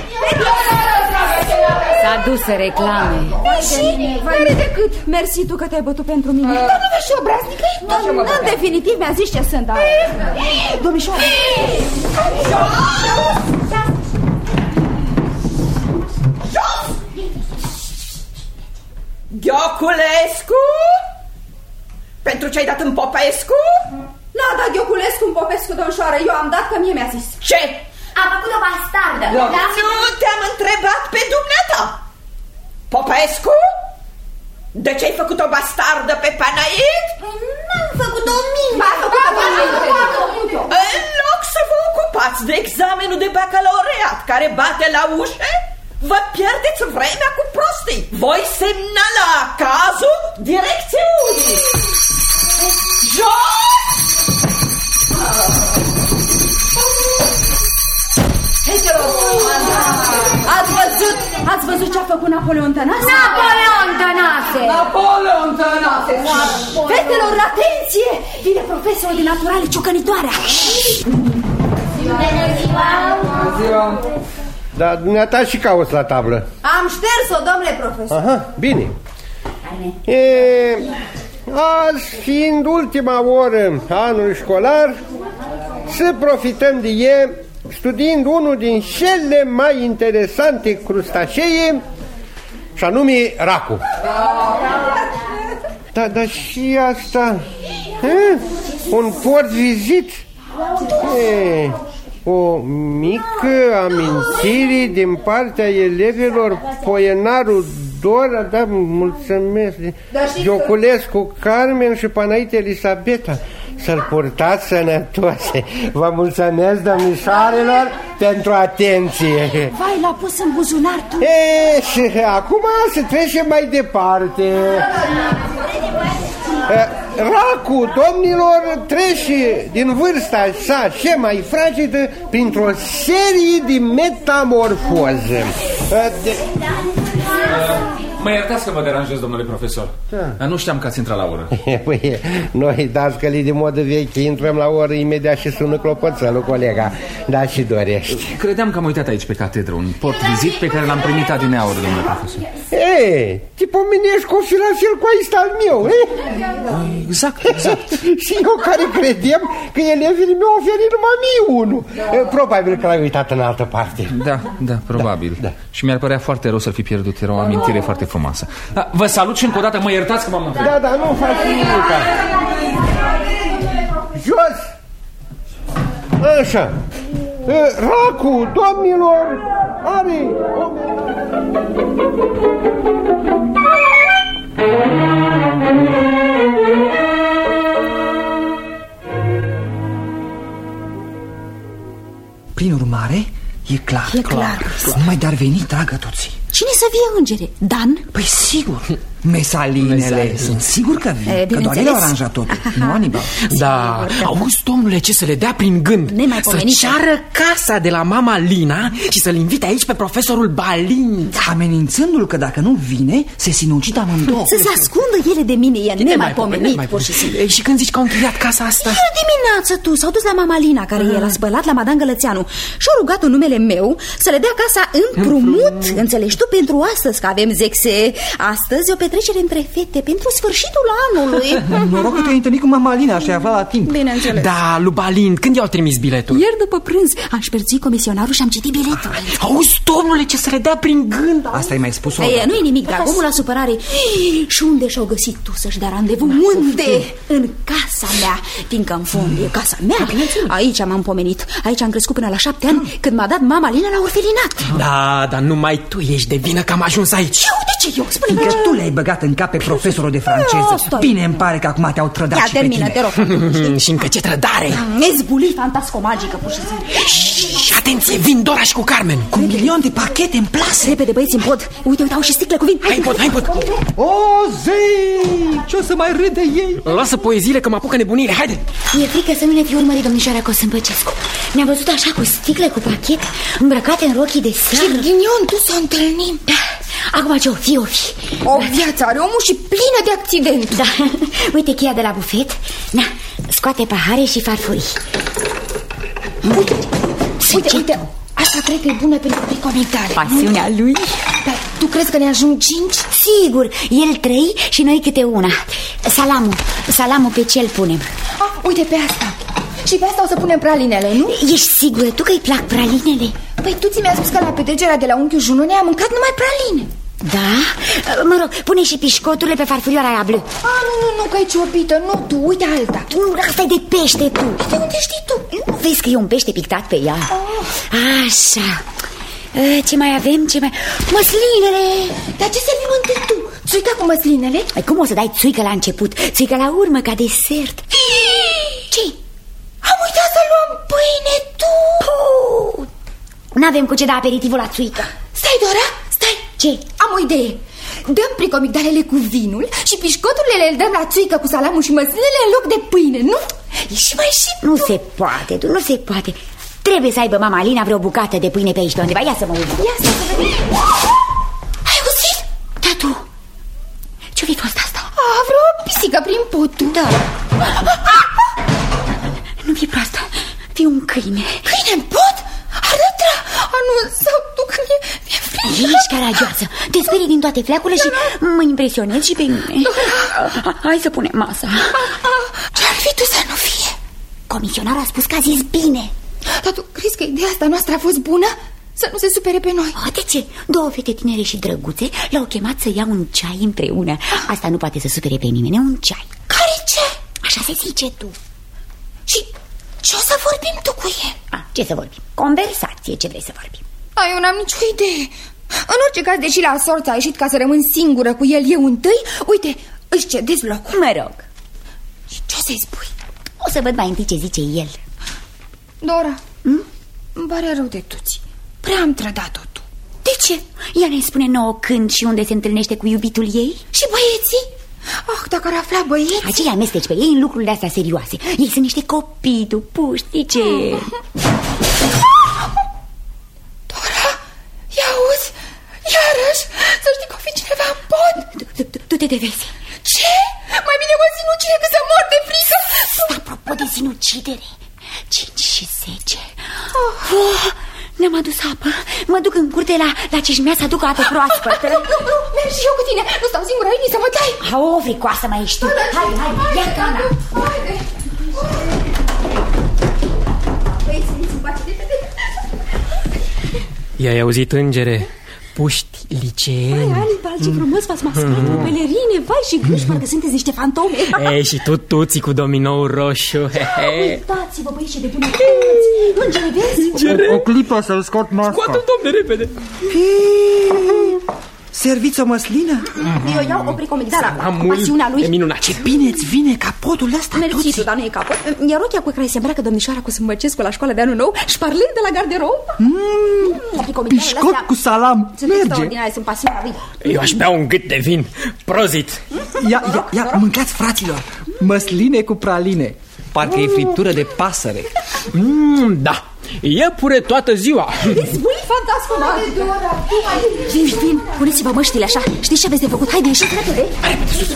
S-a dus să reclame. Care decât? Mersi tu că te-ai bătut pentru mine. Dar nu vezi și obraznică? În definitiv mi-a zis ce sunt. Domnișoară. Ghioculescu? Pentru ce ai dat în Popescu? N-a dat Ghioculescu în Popescu, domnișoară. Eu am dat că mie mi-a zis. Ce? A făcut o bastardă. Nu te-am întrebat pe dumneata. Popescu? De ce ai făcut o bastardă pe Panaid? N-am făcut-o mine. În loc să vă ocupați de examenul de bacalaureat care bate la ușă, vă pierdeți vremea cu prostii. Voi semnala cazul direcțiunii. Jos! Ați văzut ce a făcut Napoleon Tănase? Napoleon Tănase! Fetelor, atenție! Vine profesorul de naturale, ciocănitoarea. Bună ziua! Dar dumneata și cauți la tablă. Am șters-o, domnule profesor. Aha, bine. Azi, fiind ultima oră a anului școlar, să profităm de ea studiind unul din cele mai interesante crustacee, și anume racul. Dar și asta, un port vizit, o mică amintire din partea elevilor Poenarul Dora, mulțumesc, Ghioculescu Carmen și Panaite Elisabeta. să-l purtați sănătoase. Vă mulțumesc, domnișoarelor, pentru atenție. Vai, l-a pus în buzunar tu. Și acum să trecem mai departe. Racul domnilor trece din vârsta sa cea mai fragedă printr-o serie de metamorfoze. Mă iertați că vă deranjez, domnule profesor. Nu știam că ați intrat la oră. Păi, noi, dascălii de modă veche, intrăm la oră imediat și sună clopoțelul, colega. Da, și dorești. Credeam că am uitat aici pe catedră un port-vizit pe care l-am primit adineauri, domnule profesor. Te pomenești cu filafel cu aista al meu, Exact. Și eu care credem că elevii mi-au oferit numai mie unul. Probabil că l-ai uitat în altă parte. Da, probabil. Da. Și mi-ar părea foarte rău să-l fi pierdut. Era o amintire foarte frumoasă. Vă salut și încă o dată, mă iertați că v-am întrebat. Da, nu faci nimic. Jos! Așa. Racul domnilor are o... Prin urmare, e clar. Numai de-ar veni, dragă toții. Cine să fie îngere? Dan? Păi sigur. Mesalinele, sunt sigur că vin, că doar ele au aranjat totul, nu Anibal. Da, auzi, domnule, ce să le dea prin gând. Să ceară casa de la mama Lina și să-l invite aici pe profesorul Balin. Amenințându-l că dacă nu vine, se sinucid amândouă. Să se ascundă ele de mine, e nemaipomenit. Și când zici că au închiriat casa asta? Ieri dimineață tu s-au dus la mama Lina, care e la spălat la Madan Gălățeanu, și au rugat în numele meu să le dea casa împrumut, înțelegi tu, pentru astăzi, că avem zexe. Astăzi o petrecere între fete pentru sfârșitul anului. Noroc că te-ai întâlnit cu mama Alina și ai aflat la timp. Bineînțeles. Da, lui Balin, când i-au trimis biletul? Ieri după prânz am șperțit comisionarul și am citit biletul. Auzi, domnule, ce să le dea prin gând. Asta i mai spus-o. Nu-i nimic, dar omul la supărare. Și unde și-au găsit tu să-și dea randevu? Unde? În casa mea. Fiindcă în fond e casa mea. Aici m-am pomenit. Aici am crescut până la 7 ani, când m-a dat mama Alina la orfelinat. Da, dar numai tu ești de vină că am ajuns aici. De ce eu? Spune-mi că tu le-ai băgat în cap pe profesorul de franceză. Bine, îmi pare că acum te-au trădat și pe tine. Te rog. Și încă ce trădare. Ezbuli fantascomagică, pur și simplu. Și atenție, vin Dora și cu Carmen. Cu 1 milion de pachete în plasă. Repede, băieți, în pod. Uite, au și sticle cu vin. Hai pod. O, zei! Ce o să mai râde ei? Lasă poeziile că mă apucă nebunire, haide. E frică să nu ne fi urmărit domnișoara Cosâmpăcescu. Ne-a văzut așa cu sticle, cu pachete, îmbrăcate în rochii de seară. Și ghinion, tu să întâlnim. Da. Acum ce o fi? O viață are omul și plină de accident. Da, uite cheia de la bufet. Na, scoate pahare și farfurii. Uite, asta cred că e bună pentru picomintare. Pasiunea lui. Dar tu crezi că ne ajung 5? Sigur, el 3 și noi câte una. Salamul pe ce îl punem? Uite pe asta. Și pe asta o să punem pralinele, nu? Ești sigură tu că îi plac pralinele? Păi tu ți-mi-ai spus că la petrecerea de la unchiul Junone am mâncat numai praline. Da? Mă rog, pune și pișcoturile pe farfurioara aia bleu. Nu, că e ciopită, nu tu, uite alta. Asta e de pește tu. De unde știi tu? Vezi că e un pește pictat pe ea. Așa. Ce mai avem? Măslinele. Dar ce servim întâi tu? Țuica cu măslinele? Cum o să dai țuică la început? Țuică la urmă, ca desert. Ce-i? Am uitat să luăm pâine, tu! N-avem cu ce da aperitivul la țuică. Stai, Dora, stai. Ce? Am o idee. Dăm pricomigdalele cu vinul și pișcoturile le dăm la țuică cu salamul și măslinele în loc de pâine, nu? E și mai și nu se poate, nu se poate. Trebuie să aibă mama Alina vreo bucată de pâine pe aici pe undeva. Ia să mă uit. Ia să vedem. Ai auzit? Da, tu. Ce-o fi fost asta? Vreo pisică prin potul. Da. Nu fi proastă. Fii un câine. Câine în pot? Arătă! Nu, sau tu că mi-e frică. Ești caragioasă. Te sperii din toate fleacurile și mă impresionezi și pe mine. Hai să punem masa. Ce-ar fi tu să nu fie? Comisionarul a spus că a zis bine. Dar tu crezi că ideea asta noastră a fost bună? Să nu se supere pe noi. De ce? 2 fete tinere și drăguțe l-au chemat să ia un ceai împreună. Asta nu poate să supere pe nimeni, un ceai. Care ce? Așa se zice tu. Și ce o să vorbim tu cu el? Ce să vorbim? Conversație, ce vrei să vorbim? Eu n-am nicio idee. În orice caz, deși la sorți a ieșit ca să rămân singură cu el eu întâi, uite, își cedezi locul. Mă rog. Și ce o să-i spui? O să văd mai întâi ce zice el. Dora, îmi pare rău de toți. Prea am trădat-o tu. De ce? Ea ne spune nouă când și unde se întâlnește cu iubitul ei? Și băieții? Dacă ar afla băieții... Aceia amesteci pe ei în lucrurile astea serioase. Ei sunt niște copii, tu puștice. Dora, ia auzi, iarăși, să știi că o fi cineva în pod. Du-te de vezi. Ce? Mai bine mă sinucide că să mor de frică. Apropo de sinucidere, 5 și 10. Ne-am adus apă. Mă duc în curte la ceșmea să aduc apă proaspătă. Nu, merg și eu cu tine. Nu stau singură aici să mă tai. O fricoasă mai ești tu. Hai, ia cana. Băi, să-mi face de pe. I-ai auzit, îngere? Puști liceeni. Ani, ce frumos v-ați mascat, pelerine, vai și gâși, parcă sunteți niște fantome. Și tu tuții cu dominoul roșu. Uitați-vă, băi, și de bunătăți. Îngere, vezi? O clipă să-l scot masca. Scoate-l, domne, repede. Serviți o măslină? Eu iau o pricomigdala cu pasiunea lui. E minunat. Ce bine îți vine capodul ăsta. Mersi tu, dar nu e capot. Iar rochia cu care se îmbracă domnișoara cu Sâmbăcescu la școală de anul nou, șparlând de la garderob. Pișcot cu salam. Sunt extraordinare, sunt pasiunea lui. Eu aș bea un gât de vin. Prozit. Ia, mâncați, fraților. Măsline cu praline. Parcă e friptură de pasăre. Da. Iepure toată ziua. Zbui fantastic. Vin, puneți-vă măștile așa. Știți ce aveți de făcut? Haide, ieșiți repede. Hai, repede, sus.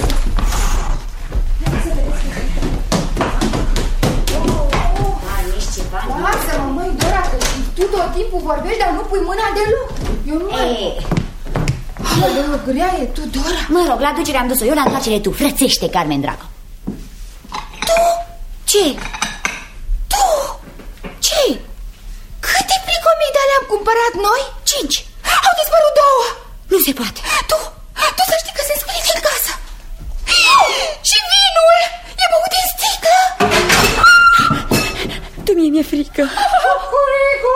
Lasă-mă, măi, Dora, că tu tot timpul vorbești, dar nu pui mâna deloc. Eu nu mai... Aoleu, grea e tu, Dora. Mă rog, la ducere am dus-o eu, la întoarcere tu. Frățește, Carmen, dragă. Tu? Ce? Tu? Ce? Câte pricomigdale am cumpărat noi? 5. Au dispărut 2. Nu se poate. Tu să știi că se sculie din casă. Și vinul e băut din sticlă. Tu mi-e frică. Curicu!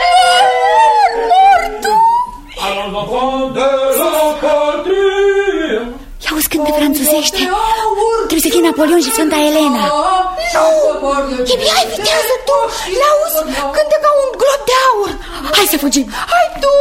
Mortu! Ia auzi cântă franțuzește. Trebuie să fie Napoleon și Sfânta Elena. E bine, hai, vitează tu. L-auzi? Cântă ca un glob de aur. Hai să fugim. Hai tu.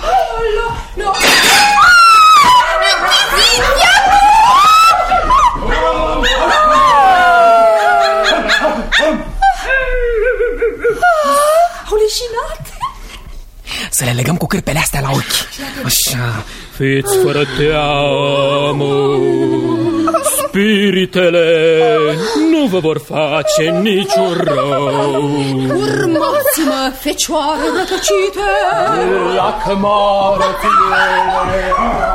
Au leșinat. Să le legăm cu cârpele astea la ochi. Așa. Fiți fără teamă. Spiritele nu vă vor face niciun rău. Urmați-mă, fecioare rătăcite. La cămară fiere.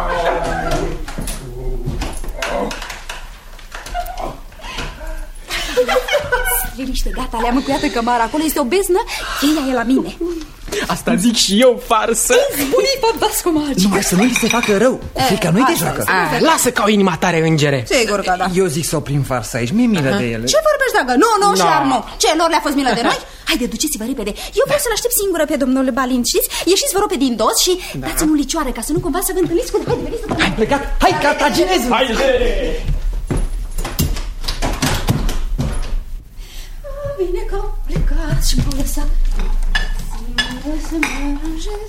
Liniște, gata, le-am încuiat în cămară. Acolo este o beznă, cheia e la mine. Asta zic și eu, farsă. Bunii fantasco magic. Numai să nu li se facă rău. Frica nu-i de joacă. Lasă ca o inima tare, îngere. Sigur că da. Eu zic să oprim farsa aici, mi-e milă de ele. Ce vorbești, dragă? Nu, și ar nu. Ce, lor le-a fost milă de noi? Haide, duceți-vă repede. Eu vreau să-l aștept singură pe domnul Balin, știți? Ieșiți, vă rog, pe din dos și dați-mi o licioară, ca să nu cumva să vă întâlniți cu... Hai, plecat! Hai, cartaginezul! Haide! Bine că au plecat și m-au lăsat singură să mă aranjez.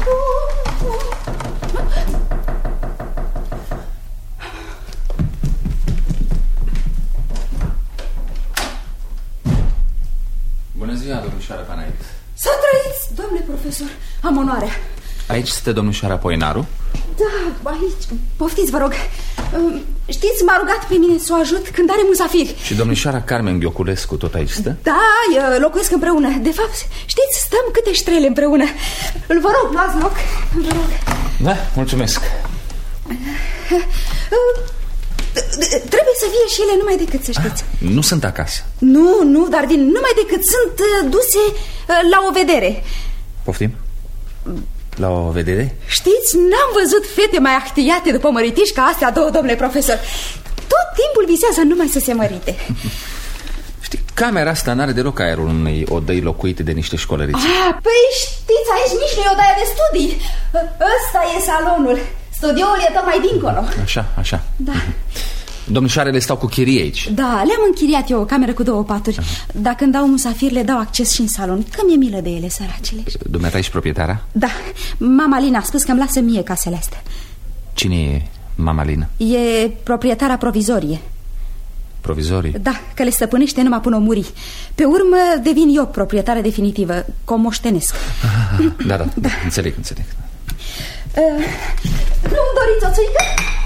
Bună ziua, domnișoara Panait. Să trăiți, domnule profesor. Am onoarea. Aici stă domnișoara Poinaru? Da, aici. Poftiți, vă rog. Știți, m-a rugat pe mine să o ajut când are musafiri. Și domnișoara Carmen Ghioculescu tot aici stă? Da, locuiesc împreună. De fapt, știți, stăm câte ștrele împreună. Vă rog, luați loc. Vă rog. Da, mulțumesc. Trebuie să fie și ele numai decât, să știți. Nu sunt acasă. Nu, dar vin numai decât sunt duse la o vedere. Poftim? La o vedere? Știți, n-am văzut fete mai ahtiate după măritiși ca astea două, domnule profesor. Tot timpul visează numai să se mărite. Știi, camera asta n-are deloc aerul unei odăi locuite de niște școlăriți. Păi știți, aici nici nu e odaia de studii. Ăsta e salonul. Studioul e tot mai dincolo. Așa. Da. Domnișoarele stau cu chirie aici. Da, le-am închiriat eu o cameră cu 2 paturi. Dacă îmi dau musafir, le dau acces și în salon. Că mi-e milă de ele, săracele. Dumneata ești proprietara? Da, mama Lina a spus că îmi lasă mie casele astea. Cine e mama Lina? E proprietara provizorie. Provizorie? Da, că le stăpânește numai până o muri. Pe urmă devin eu proprietară definitivă, că o moștenesc. Da, înțeleg. Nu-mi doriți o țuică?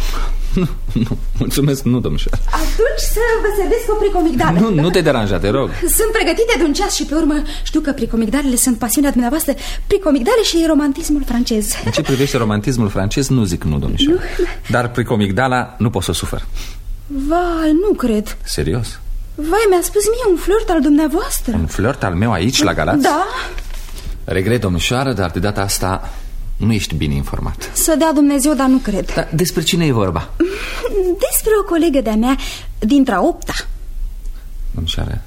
Nu, mulțumesc, nu, domnișoară. Atunci să vă servesc o pricomigdală. Nu te deranja, te rog. Sunt pregătite de un ceas și pe urmă știu că pricomigdalele sunt pasiunea dumneavoastră. Pricomigdale și romantismul francez. În ce privește romantismul francez, nu zic nu, domnișoară. Dar pricomigdala nu pot să o sufăr. Vai, nu cred. Serios? Vai, mi-a spus mie un flirt al dumneavoastră. Un flirt al meu aici, la Galați? Da. Regret, domnișoară, dar de data asta nu ești bine informat. Să dea Dumnezeu, dar nu cred. Dar despre cine e vorba? Despre o colegă de-a mea dintre-a 8-a. Domnișoară,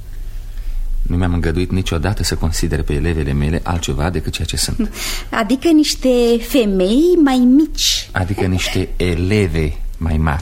nu mi-am îngăduit niciodată să considere pe elevele mele altceva decât ceea ce sunt. Adică niște femei mai mici. Adică niște eleve mai mari.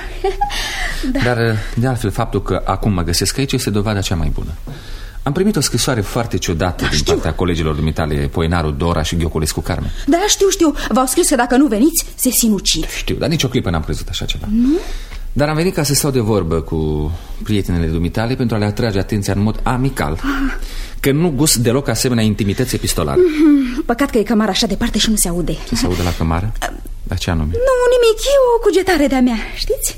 Da. Dar, de altfel, faptul că acum mă găsesc aici este dovada cea mai bună. Am primit o scrisoare foarte ciudată din partea colegilor dumitale, Poenaru Dora și Ghioculescu Carmen. Da, știu. V-au scris că dacă nu veniți, se sinucid. Știu, dar nici o clipă n-am crezut așa ceva. Nu? Dar am venit ca să stau de vorbă cu prietenele dumitale pentru a le atrage atenția în mod amical că nu gust deloc asemenea intimități epistolare. Păcat că e cămara așa departe și nu se aude. Ce se aude la cămară? Dar ce anume? Nu, nimic, e o cugetare de-a mea, știți?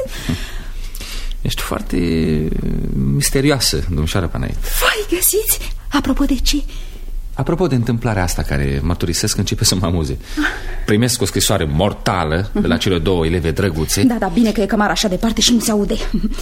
Ești foarte misterioasă, domnișoară Panay. Vai, găsiți? Apropo de ce? Apropo de întâmplarea asta care, mărturisesc, începe să mă amuze. Primesc o scrisoare mortală de la cele 2 eleve drăguțe. Da, bine că e cămara așa departe și nu se aude.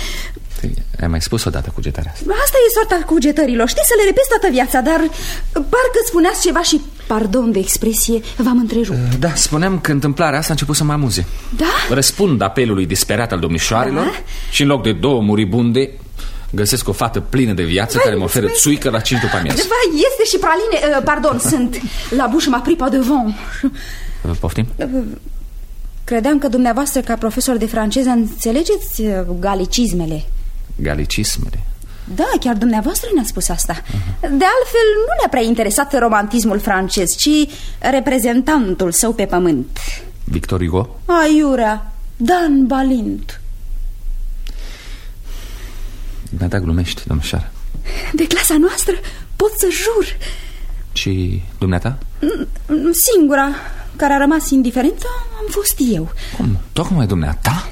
Ai mai spus odată cugetarea asta? Asta e soarta cugetărilor. Știi, să le repezi toată viața, dar parcă spuneați ceva și, pardon de expresie, v-am întrerupt. Da, spuneam că întâmplarea asta a început să mă amuze. Da? Răspund apelului disperat al domnișoarelor și în loc de 2 muribunde găsesc o fată plină de viață care mă oferă țuică la 5 după amiază. Vai, este și praline, pardon, sunt la bouche ma pripa de vent. Poftim? Credeam că dumneavoastră, ca profesor de franceză, înțelegeți galicismele. Galicismele? Da, chiar dumneavoastră ne-a spus asta. De altfel, nu ne-a prea interesat romantismul francez, ci reprezentantul său pe pământ. Victor Hugo? Aiurea, Dan Balint. Dumneata glumești, domnișoară. De clasa noastră pot să jur. Și dumneata? Singura care a rămas indiferentă am fost eu. Cum? Tocmai dumneata?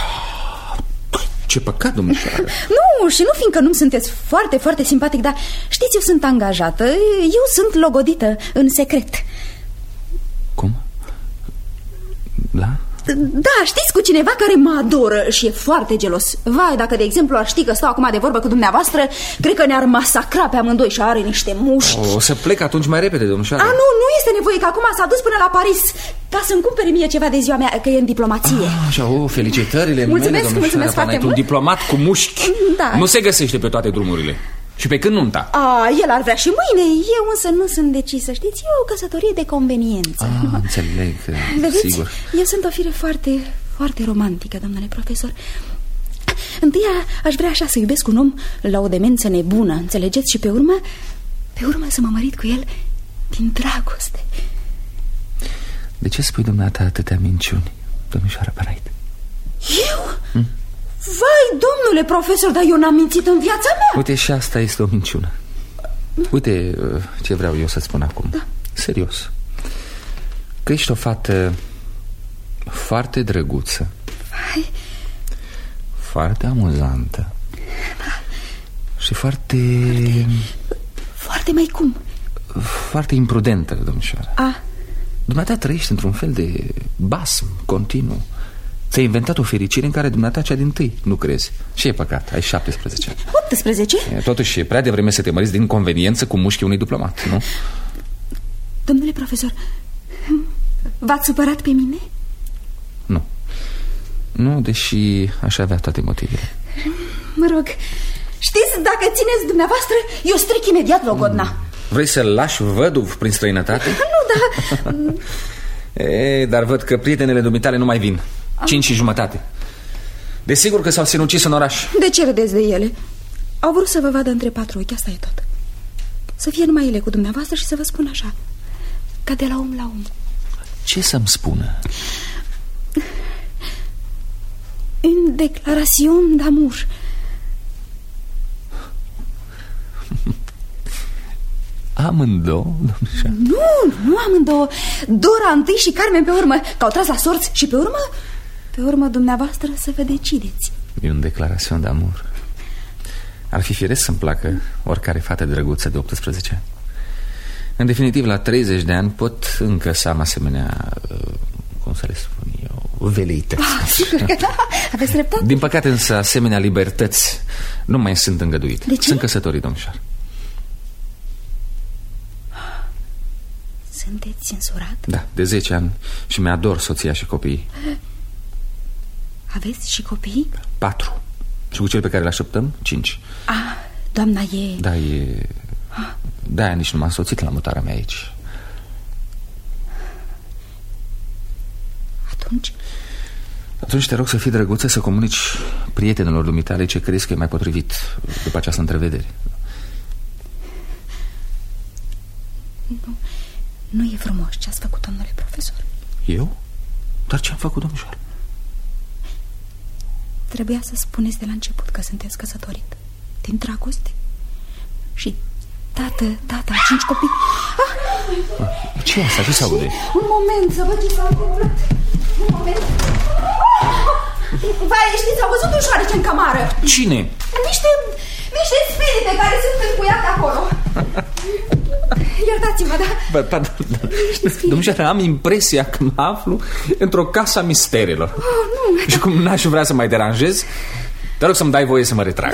Ce păcat, domnișoară. Nu, și nu fiindcă nu sunteți foarte, foarte simpatic, dar știți, eu sunt angajată, eu sunt logodită în secret. Cum? Da? Da, știți, cu cineva care mă adoră și e foarte gelos. Vai, dacă de exemplu ar ști că stau acum de vorbă cu dumneavoastră, cred că ne-ar masacra pe amândoi și are niște mușchi. O să plec atunci mai repede, domnișoară. Nu este nevoie, că acum s-a dus până la Paris ca să-mi cumpere mie ceva de ziua mea, că e în diplomație. Așa, felicitările mulțumesc, mele, mulțumesc foarte mult. Un diplomat cu mușchi nu se găsește pe toate drumurile. Și pe când nunta? El ar vrea și mâine, eu însă nu sunt decisă, știți, e o căsătorie de conveniență. Înțeleg, vedeți, sigur. Eu sunt o fire foarte, foarte romantică, domnule profesor. Întâi aș vrea așa să iubesc un om la o demență nebună, înțelegeți? Și pe urmă să mă mărit cu el din dragoste. De ce spui dumneata atâtea minciuni, domnișoară Panay? Eu? Vai, domnule profesor, dar eu n-am mințit în viața mea. Uite, și asta este o minciună. Uite ce vreau eu să spun acum. Da. Serios. Că ești o fată foarte drăguță. Vai. Foarte amuzantă. Da. Și foarte... Foarte mai cum? Foarte imprudentă, domnișoară. Dumneata trăiești într-un fel de basm continuu. Ți-ai inventat o fericire în care dumneata cea dintâi nu crezi. Și e păcat, ai 17 ani. 18? Totuși e prea devreme să te măriți din conveniență cu mușchii unui diplomat, nu? Domnule profesor, v-ați supărat pe mine? Nu, deși aș avea toate motivele. Mă rog, știți, dacă țineți dumneavoastră, eu stric imediat logodna. Vrei să-l lași văduv prin străinătate? Nu, dar... Dar văd că prietenele dumitale nu mai vin. 5:30. Desigur că s-au sinucis în oraș. De ce râdeți de ele? Au vrut să vă vadă între patru ochi, asta e tot. Să fie numai ele cu dumneavoastră și să vă spun așa, ca de la om la om. Ce să-mi spună? Une déclaration d'amour. Amândouă, domnișoară? Nu amândouă. Dora întâi și Carmen pe urmă, că au tras la sorți și pe urmă dumneavoastră să vă decideți. E un declarațion d'amour. Ar fi firesc să-mi placă oricare fată drăguță de 18 ani. În definitiv, la 30 de ani pot încă să am asemenea, cum să le spun eu, veleități. Sigur că da, aveți dreptate. Din păcate însă, asemenea libertăți nu mai sunt îngăduite. De ce? Sunt căsătorit, domnișoară. Sunteți censurat? Da, de 10 ani și mi-ador soția și copiii. Aveți și copii? 4. Și cu cel pe care îl așteptăm, 5. Doamna e... Da, e... Da, nici nu m-am soțit la mutarea mea aici. Atunci te rog să fii drăguță, să comunici prietenilor dumitale ce crezi că e mai potrivit după această întrevedere. Nu e frumos ce ați făcut, domnule profesor. Eu? Dar ce am făcut, domnișoară? Trebuia să spuneți de la început că sunteți căsătorit. Din dragoste. Și tata, 5 copii. Ce e asta? Ce se aude? Un moment, să văd ce s-a întâmplat. Un moment. Vai, știți, au văzut un șoarece în camară. Cine? Niște spirite care sunt încuiate acolo. Iertați-mă, da? Domnișoară, am impresia că mă aflu într-o casă a misterilor. Nu. Și cum n-aș vrea să mai deranjez, te rog să-mi dai voie să mă retrag.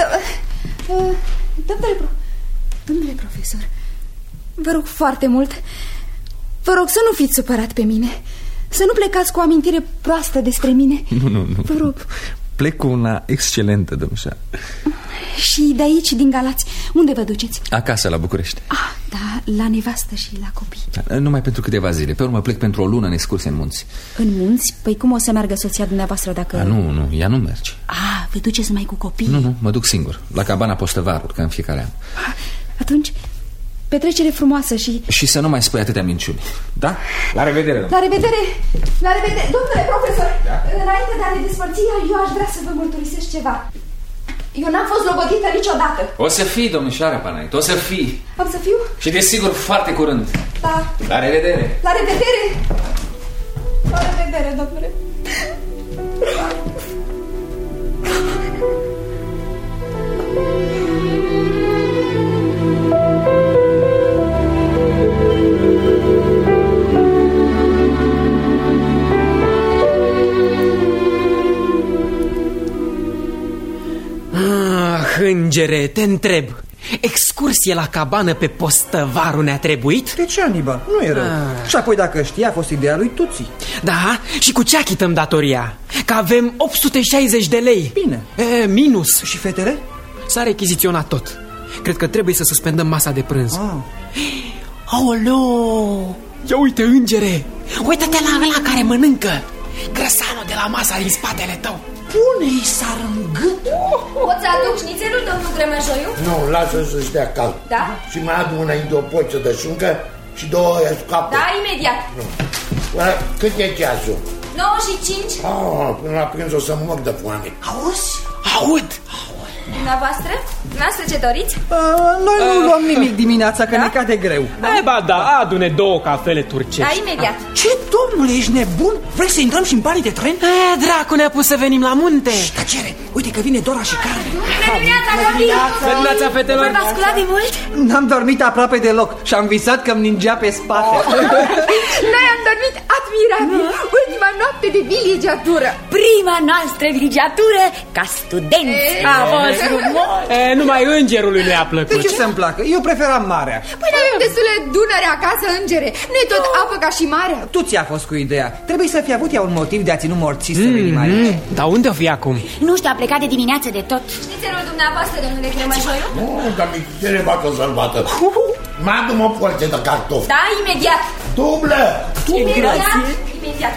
Domnule profesor, vă rog foarte mult, vă rog să nu fiți supărat pe mine, să nu plecați cu o amintire proastă despre mine. Nu. Vă rog. Plec cu una excelentă, domnișoară. Și de aici, din Galați, unde vă duceți? Acasă, la București. Da, la nevastă și la copii. Numai pentru câteva zile. Pe urmă plec pentru o lună în excursie în munți. În munți? Păi cum o să meargă soția dumneavoastră dacă... Nu, ea nu merge. Vă duceți numai cu copii? Nu, mă duc singur, la cabana Postăvarul, ca în fiecare an. Atunci, petrecere frumoasă și... Și să nu mai spui atâtea minciuni. Da? La revedere, La revedere! La revedere! Domnule profesor, înainte de a ne despărți, eu aș vrea să vă mărturisesc ceva. Eu n-am fost logodită niciodată. O să fii, domnișoară Panait, o să fii. Am să fiu? Și desigur foarte curând. Da. La revedere. La revedere. La revedere, domnule. Îngere, te întreb, excursie la cabană pe Postăvarul ne-a trebuit? De ce, Anibal? Nu e rău. Și apoi, dacă știa, a fost ideea lui Tuții. Da, și cu ce achităm datoria? Că avem 860 de lei. Bine. Minus. Și fetele? S-a rechiziționat tot. Cred că trebuie să suspendăm masa de prânz. Aoleu! Ia uite, Îngere! Uită-te la ăla care mănâncă! Grăsanul de la masa din spatele tău. Pune-i sar în gât. Poți aduc șnițelul, domnul Grămăjoiu? Nu, lasă să stea cald. Da? Și mai adu înainte o poță de șuncă și 2 scapă. Da, imediat. Cât e ceasul? 9:05. Până la prânz o să mor de foame. Auzi? Aud. Dumneavoastră? Dumneavoastră ce doriți? Noi nu luăm nimic dimineața, că ne cade greu. Da, adu-ne 2 cafele turcești. Da, imediat. Ce, domnule, ești nebun? Vrei să intrăm și în banii de tren? Dracu, ne-a pus să venim la munte. Tăcere, uite că vine Dora și Carmen. Bună dimineața, copii! Bună dimineața, fetelor! V-ați sculat de mult? N-am dormit aproape deloc și am visat că-mi ningea pe spate. Noi am dormit admirabil. Ultima noapte de viligiatură. Prima noastră viligiatură ca studenți. A fost frumos. Numai Îngerului nu-i-a plăcut. De ce să-mi placă? Eu preferam marea. Păi noi avem destule Dunăre acasă, Îngere. Nu e tot apă ca și marea. Tu ți-a fost cu ideea. Trebuie să fi avut ea un motiv de a ținu morții să venim aici. Dar unde o fi acum? Nu știu, a plecat de dimineață de tot. Șnițelul dumneavoastră, domnule Grămăjoiu? Nu, dar mi-e vacă salvată. Mai adu-mă porție de cartofi. Da, imediat. Dublă! Imediat.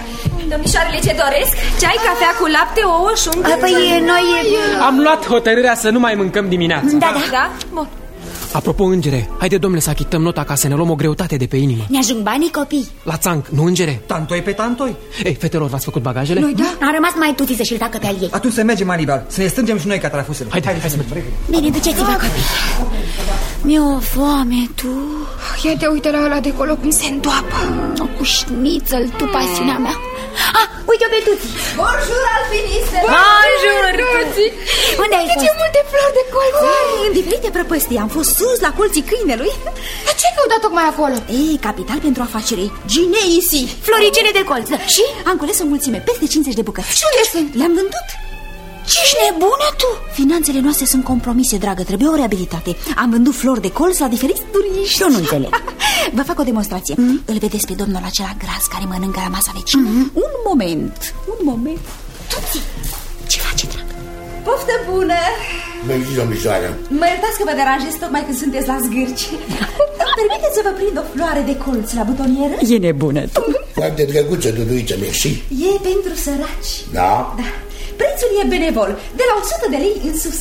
Domnișoarele, ce doresc? Ceai, cafea cu lapte, ouă și un... Păi noi... Am luat hotărârea să nu mai mâncăm dimineața. Da? Bun. Apropo, îngere, haide, domnule, să achităm nota ca să ne luăm o greutate de pe inimă. Ne ajung banii, copii? La țanc, nu, îngere? Tantoi pe tantoi. Ei, fetelor, v-ați făcut bagajele? Noi da. Am rămas mai tuții să-și-l facă pe al ei. Atunci să mergem, Anibal, să ne strângem și noi catrafusele. Hai să mergem. Bine, duceți-vă, copii. Mi-o foame, tu. Ia te uite la ăla de acolo cum se îndoapă. O cu șnițel, tu, pasiunea mea. Uite-o pe Tuții. Bonjour, alpiniste. Bonjour, Tuții. Unde ai fost? Ce multe flori de colț. În diferite prăpăstii. Am fost sus la colții câinelui. Dar ce căutat tocmai acolo? Ei, capital pentru afaceri. Gineisi. Floricele de colț. Și am cules o mulțime, peste 50 de bucăți. Și unde sunt? Le-am vândut. Ce-ești nebună tu? Finanțele noastre sunt compromise, dragă, trebuie o reabilitate. Am vândut flori de colț la diferiți turiști. Eu nu înțeleg. Vă fac o demonstrație. Îl vedeți pe domnul acela gras care mănâncă la masa vecină? Un moment. Tuții, ce face, dragă? Poftă bună. Mergi, domnișoară. Mă iertați că vă deranjez tocmai când sunteți la zgârci. Permiteți să vă prind o floare de colț la butonieră? E nebună tu. Foarte drăguță, Duduiță, mersi. E pentru săraci. Da? Da. Prețul e benevol, de la 100 de lei în sus.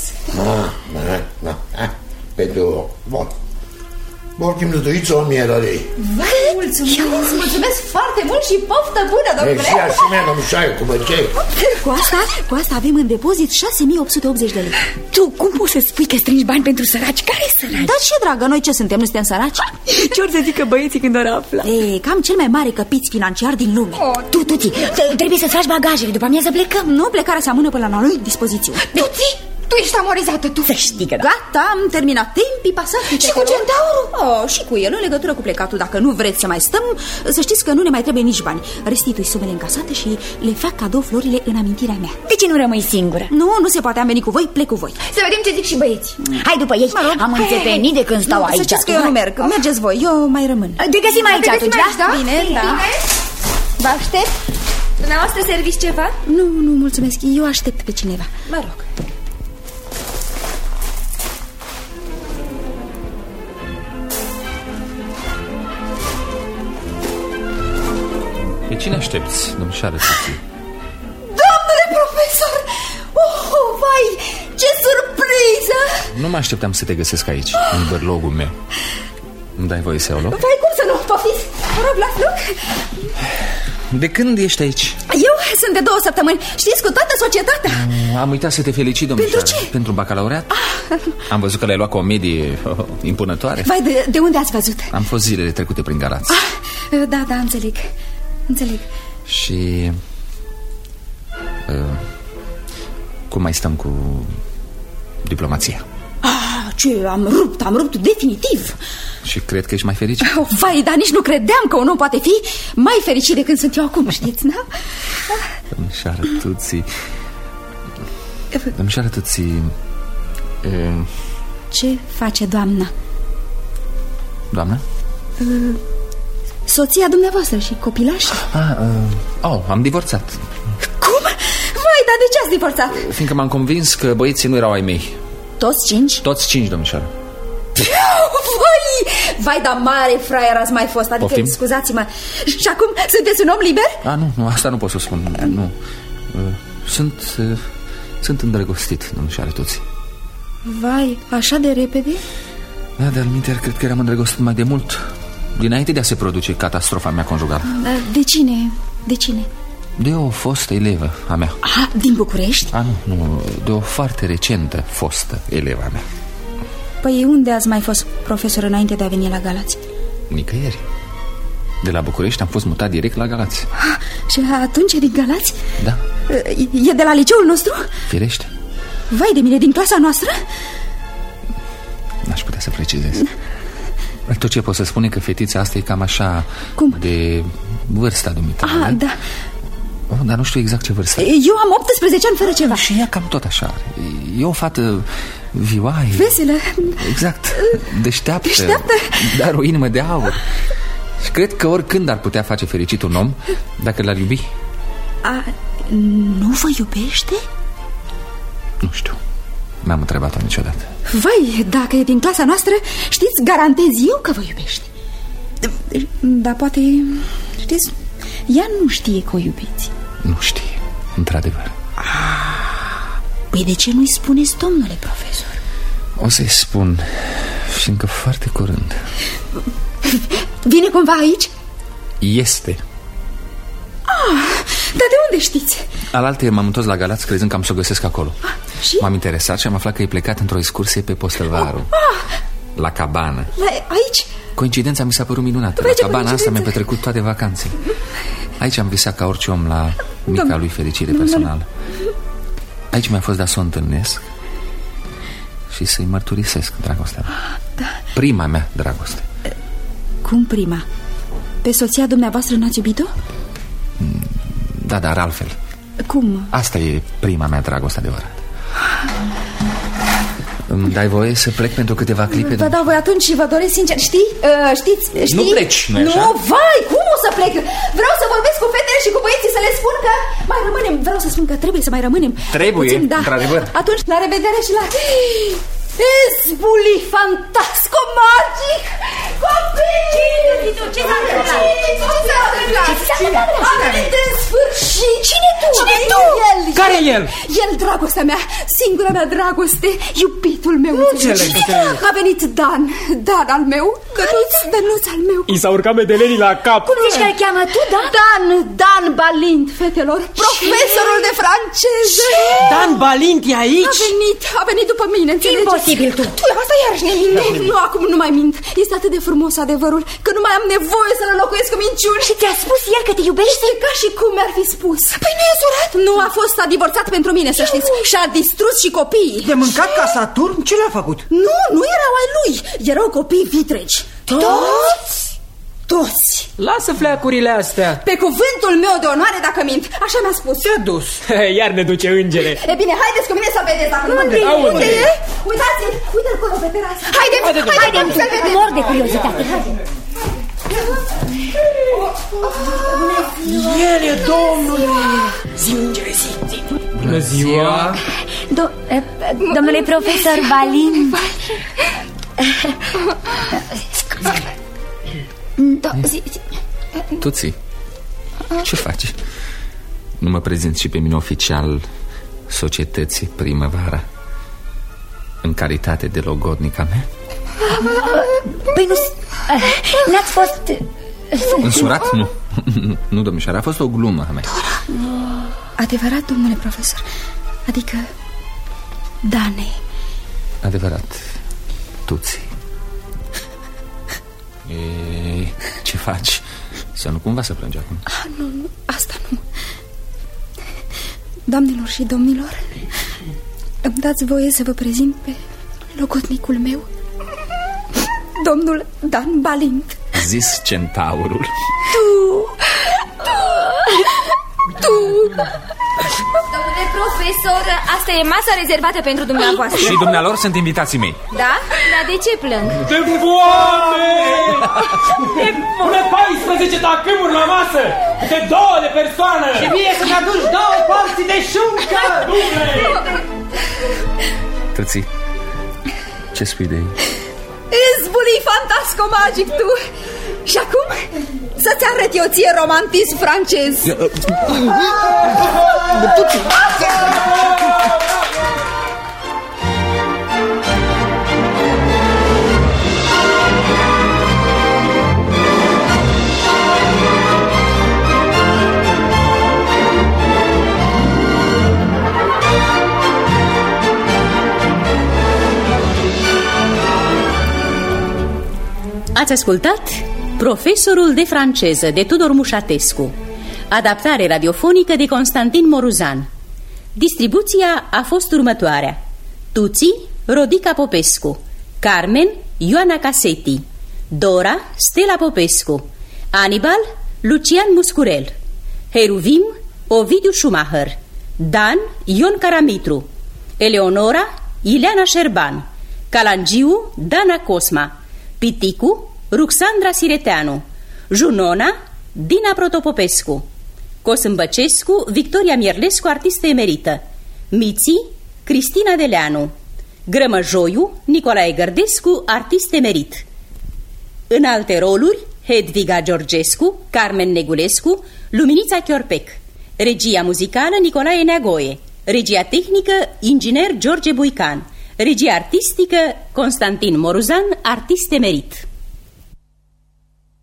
Pentru... Bun. Oricum, Duduiță, 1000 de lei. Vă mulțumesc foarte mult și poftă bună, domnule. Mersi, asemenea, domnișoară, cu băcei. Cu asta avem în depozit 6880 de lei. Tu cum poți să spui că strângi bani pentru săraci? Care săraci? Da, ce dragă, noi ce suntem? Nu suntem săraci? Ce ori să zică băieții când ori află? E, cam cel mai mare căpiț financiar din lume. Tu, Tuții, trebuie să tragi bagajele, după amiază plecăm. Nu, plecarea se amână până la noi dispoziție. Tuții, tu ești amorizată, tu. Să știi că da. Gata, am terminat tempi pasati. Și cu centaurul? Și cu el, în legătură cu plecatul. Dacă nu vreți să mai stăm, să știți că nu ne mai trebuie nici bani. Restitui sumele încasate și le fac cadou florile în amintirea mea. De ce nu rămâi singură? Nu se poate, am venit cu voi, plec cu voi. Să vedem ce zic și băieții. Hai după ei, am înțepenit de când stau aici. Să știți că eu nu merg, mergeți voi, eu mai rămân. Te găsim aici atunci, da? Bine, da. Vă aștept. Dumneavoastră serviți ceva? Nu, mulțumesc, eu aștept pe cineva. Mă rog. Pe cine aștepți, domnișoară Tuții? Doamnele profesor! Vai, ce surpriză! Nu mă așteptam să te găsesc aici, în bărlogul meu. Îmi dai voie să iau loc? Vai, cum să nu, poftiți? Vă rog, las loc. De când ești aici? Eu sunt de 2 săptămâni, știți, cu toată societatea. Am uitat să te felicit, domnișoară. Pentru ce? Pentru bacalaureat. Am văzut că le-ai luat cu o medie impunătoare. Vai, de unde ați văzut? Am fost zilele trecute prin Galați. Da, înțeleg. Și... cum mai stăm cu diplomația? Ce, am rupt definitiv. Și cred că ești mai fericit? Vai, dar nici nu credeam că un om poate fi mai fericit decât sunt eu acum, știți, da? Domnișoară Tuții... Domnișoară Tuții... Ce face doamna? Doamna? Soția dumneavoastră și copilașii. Am divorțat. Cum? Vai, dar de ce ați divorțat? Fiindcă m-am convins că băieții nu erau ai mei. Toți 5? Toți 5, domnișoară. Vai, dar mare fraier ați mai fost. Adică, poftim? scuzați-mă. Și acum sunteți un om liber? Nu, asta nu pot să spun. Nu. Sunt îndrăgostit, domnișoară Tuții. Vai, așa de repede? Da, dar alminteri, cred că eram îndrăgostit mai de mult, dinainte de a se produce catastrofa mea conjugală. De cine? De cine? De o fostă elevă a mea. Din București? Nu, de o foarte recentă fostă elevă a mea. Păi unde ați mai fost profesor înainte de a veni la Galați? Nicăieri. De la București am fost mutat direct la Galați. Și atunci e din Galați? Da. E de la liceul nostru? Firește. Vai de mine, din clasa noastră? N-aș putea să precizez. Tot ce pot să spun e că fetița asta e cam așa. Cum? De vârsta dumitale. Da. Dar nu știu exact ce vârstă. Eu am 18 ani fără ceva. Și ea cam tot așa. E o fată vioaie. Veselă. Exact. Deșteaptă. Dar o inimă de aur. Și cred că oricând ar putea face fericit un om dacă l-ar iubi. Nu vă iubește? Nu știu. Mi-am întrebat-o niciodată. Vai, dacă e din clasa noastră, știți, garantez eu că vă iubește. Dar poate, știți, ea nu știe că o iubiți. Nu știe, într-adevăr. Păi de ce nu-i spuneți, domnule profesor? O să-i spun și încă foarte curând. Vine cumva aici? Este. Dar de unde știți? Alaltăieri m-am întors la Galați crezând că am să o găsesc acolo. Și? M-am interesat și am aflat că e plecat într-o excursie pe Postelvaru. La cabană. Aici? Coincidența mi s-a părut minunată. La cabana asta mi-am petrecut toate vacanțele. Aici am visat ca orice om la mica lui fericire personală. Aici mi-a fost dat să o întâlnesc și să-i mărturisesc dragostea mea. Prima mea dragoste. Cum prima? Pe soția dumneavoastră n-ați iubit-o? Da, dar altfel. Cum? Asta e prima mea dragoste adevărată. Îmi dai voie să plec pentru câteva clipe? Vă dau voi atunci și vă doresc sincer. Știți? Nu pleci, nu-i așa? Nu, vai, cum o să plec? Vreau să vorbesc cu fetele și cu băieții, să le spun că mai rămânem. Vreau să spun că trebuie să mai rămânem. Trebuie, puțin, da. Într-adevăr. Atunci, la revedere și la... Ezbuli fantasco-magic! Copii! Ce s-a întâmplat? A venit în sfârșit! Cine tu? El! Care el? El, dragostea mea, singura mea dragoste, iubitul meu. Nu înțeleg. A venit Dan al meu, Dănuț al meu. I s-a urcat medelenii la cap. Cum zici că îl cheamă tu, Dan Balint, fetelor, profesorul de franceză. Dan Balint e aici? A venit după mine, înțelegeți? Imposibil tu. Asta iarăși ne minte. Nu, acum nu mai mint. Este atât de frumos adevărul că nu mai am nevoie să-l înlocuiesc cu minciuni. Și ți-a spus el că te iubește? E ca și cum mi-ar fi spus. Păi nu e surat? Nu a fost, a divorțat pentru mine, să știți. Și-a distrus și copiii. De mâncat ca Saturn? Ce le-a făcut? Nu erau ai lui. Erau copii vitregi. Toți. Lasă fleacurile astea. Pe cuvântul meu de onoare dacă mint. Așa mi-a spus. Ce-a dus? Iar ne duce îngere. E bine, haideți cu mine să vedeți dacă Unde e? Uitați-l, uite-l acolo pe terasă. Haideți să vedem. Mor de curiozitate. El e domnule. Zi, îngere, zi. Bună ziua. Domnule profesor Balin. Tuții, ce faci? Nu mă prezinți și pe mine oficial societății Primăvara în calitate de logodnica mea? Păi n-ați fost... Însurat? Nu. Nu, domnișoara, a fost o glumă a mea. Adevărat, domnule profesor? Adică Dane. Adevărat, Tuții. Ce faci? Să nu cumva să plângi acum. Nu, asta nu. Doamnelor și domnilor, îmi dați voie să vă prezint pe logodnicul meu, domnul Dan Balint. Zis centaurul. Tu. Domnule profesor, asta e masa rezervată pentru dumneavoastră. Și dumnealor sunt invitații mei. Da? Dar de ce plâng? De foame! Pune 14 tacâmuri la masă, câte 2 de persoană. Și mie să-mi aduci 2 porții de șuncă. Tății, ce spui de ei? Ezbuli fantasco-magic tu. Și acum să-ți arăt eu ție romantism francez. Ați ascultat Profesorul de franceză de Tudor Mușatescu, adaptare radiofonică de Constantin Moruzan. Distribuția a fost următoarea: Tuții, Rodica Popescu; Carmen, Ioana Casetti; Dora, Stella Popescu; Anibal, Lucian Muscurel; Heruvim, Ovidiu Schumacher; Dan, Ion Caramitru; Eleonora, Ileana Șerban; Calangiu, Dana Cosma; Piticu, Ruxandra Sireteanu; Junona, Dina Protopopescu; Cosâmbăcescu, Victoria Mierlescu, artistă emerită; Miții, Cristina Deleanu; Grămăjoiu, Nicolae Gărdescu, artist emerit. În alte roluri, Hedviga Georgescu, Carmen Negulescu, Luminița Chiorpec. Regia muzicală Nicolae Neagoe. Regia tehnică inginer George Buican. Regia artistică Constantin Moruzan, artist emerit.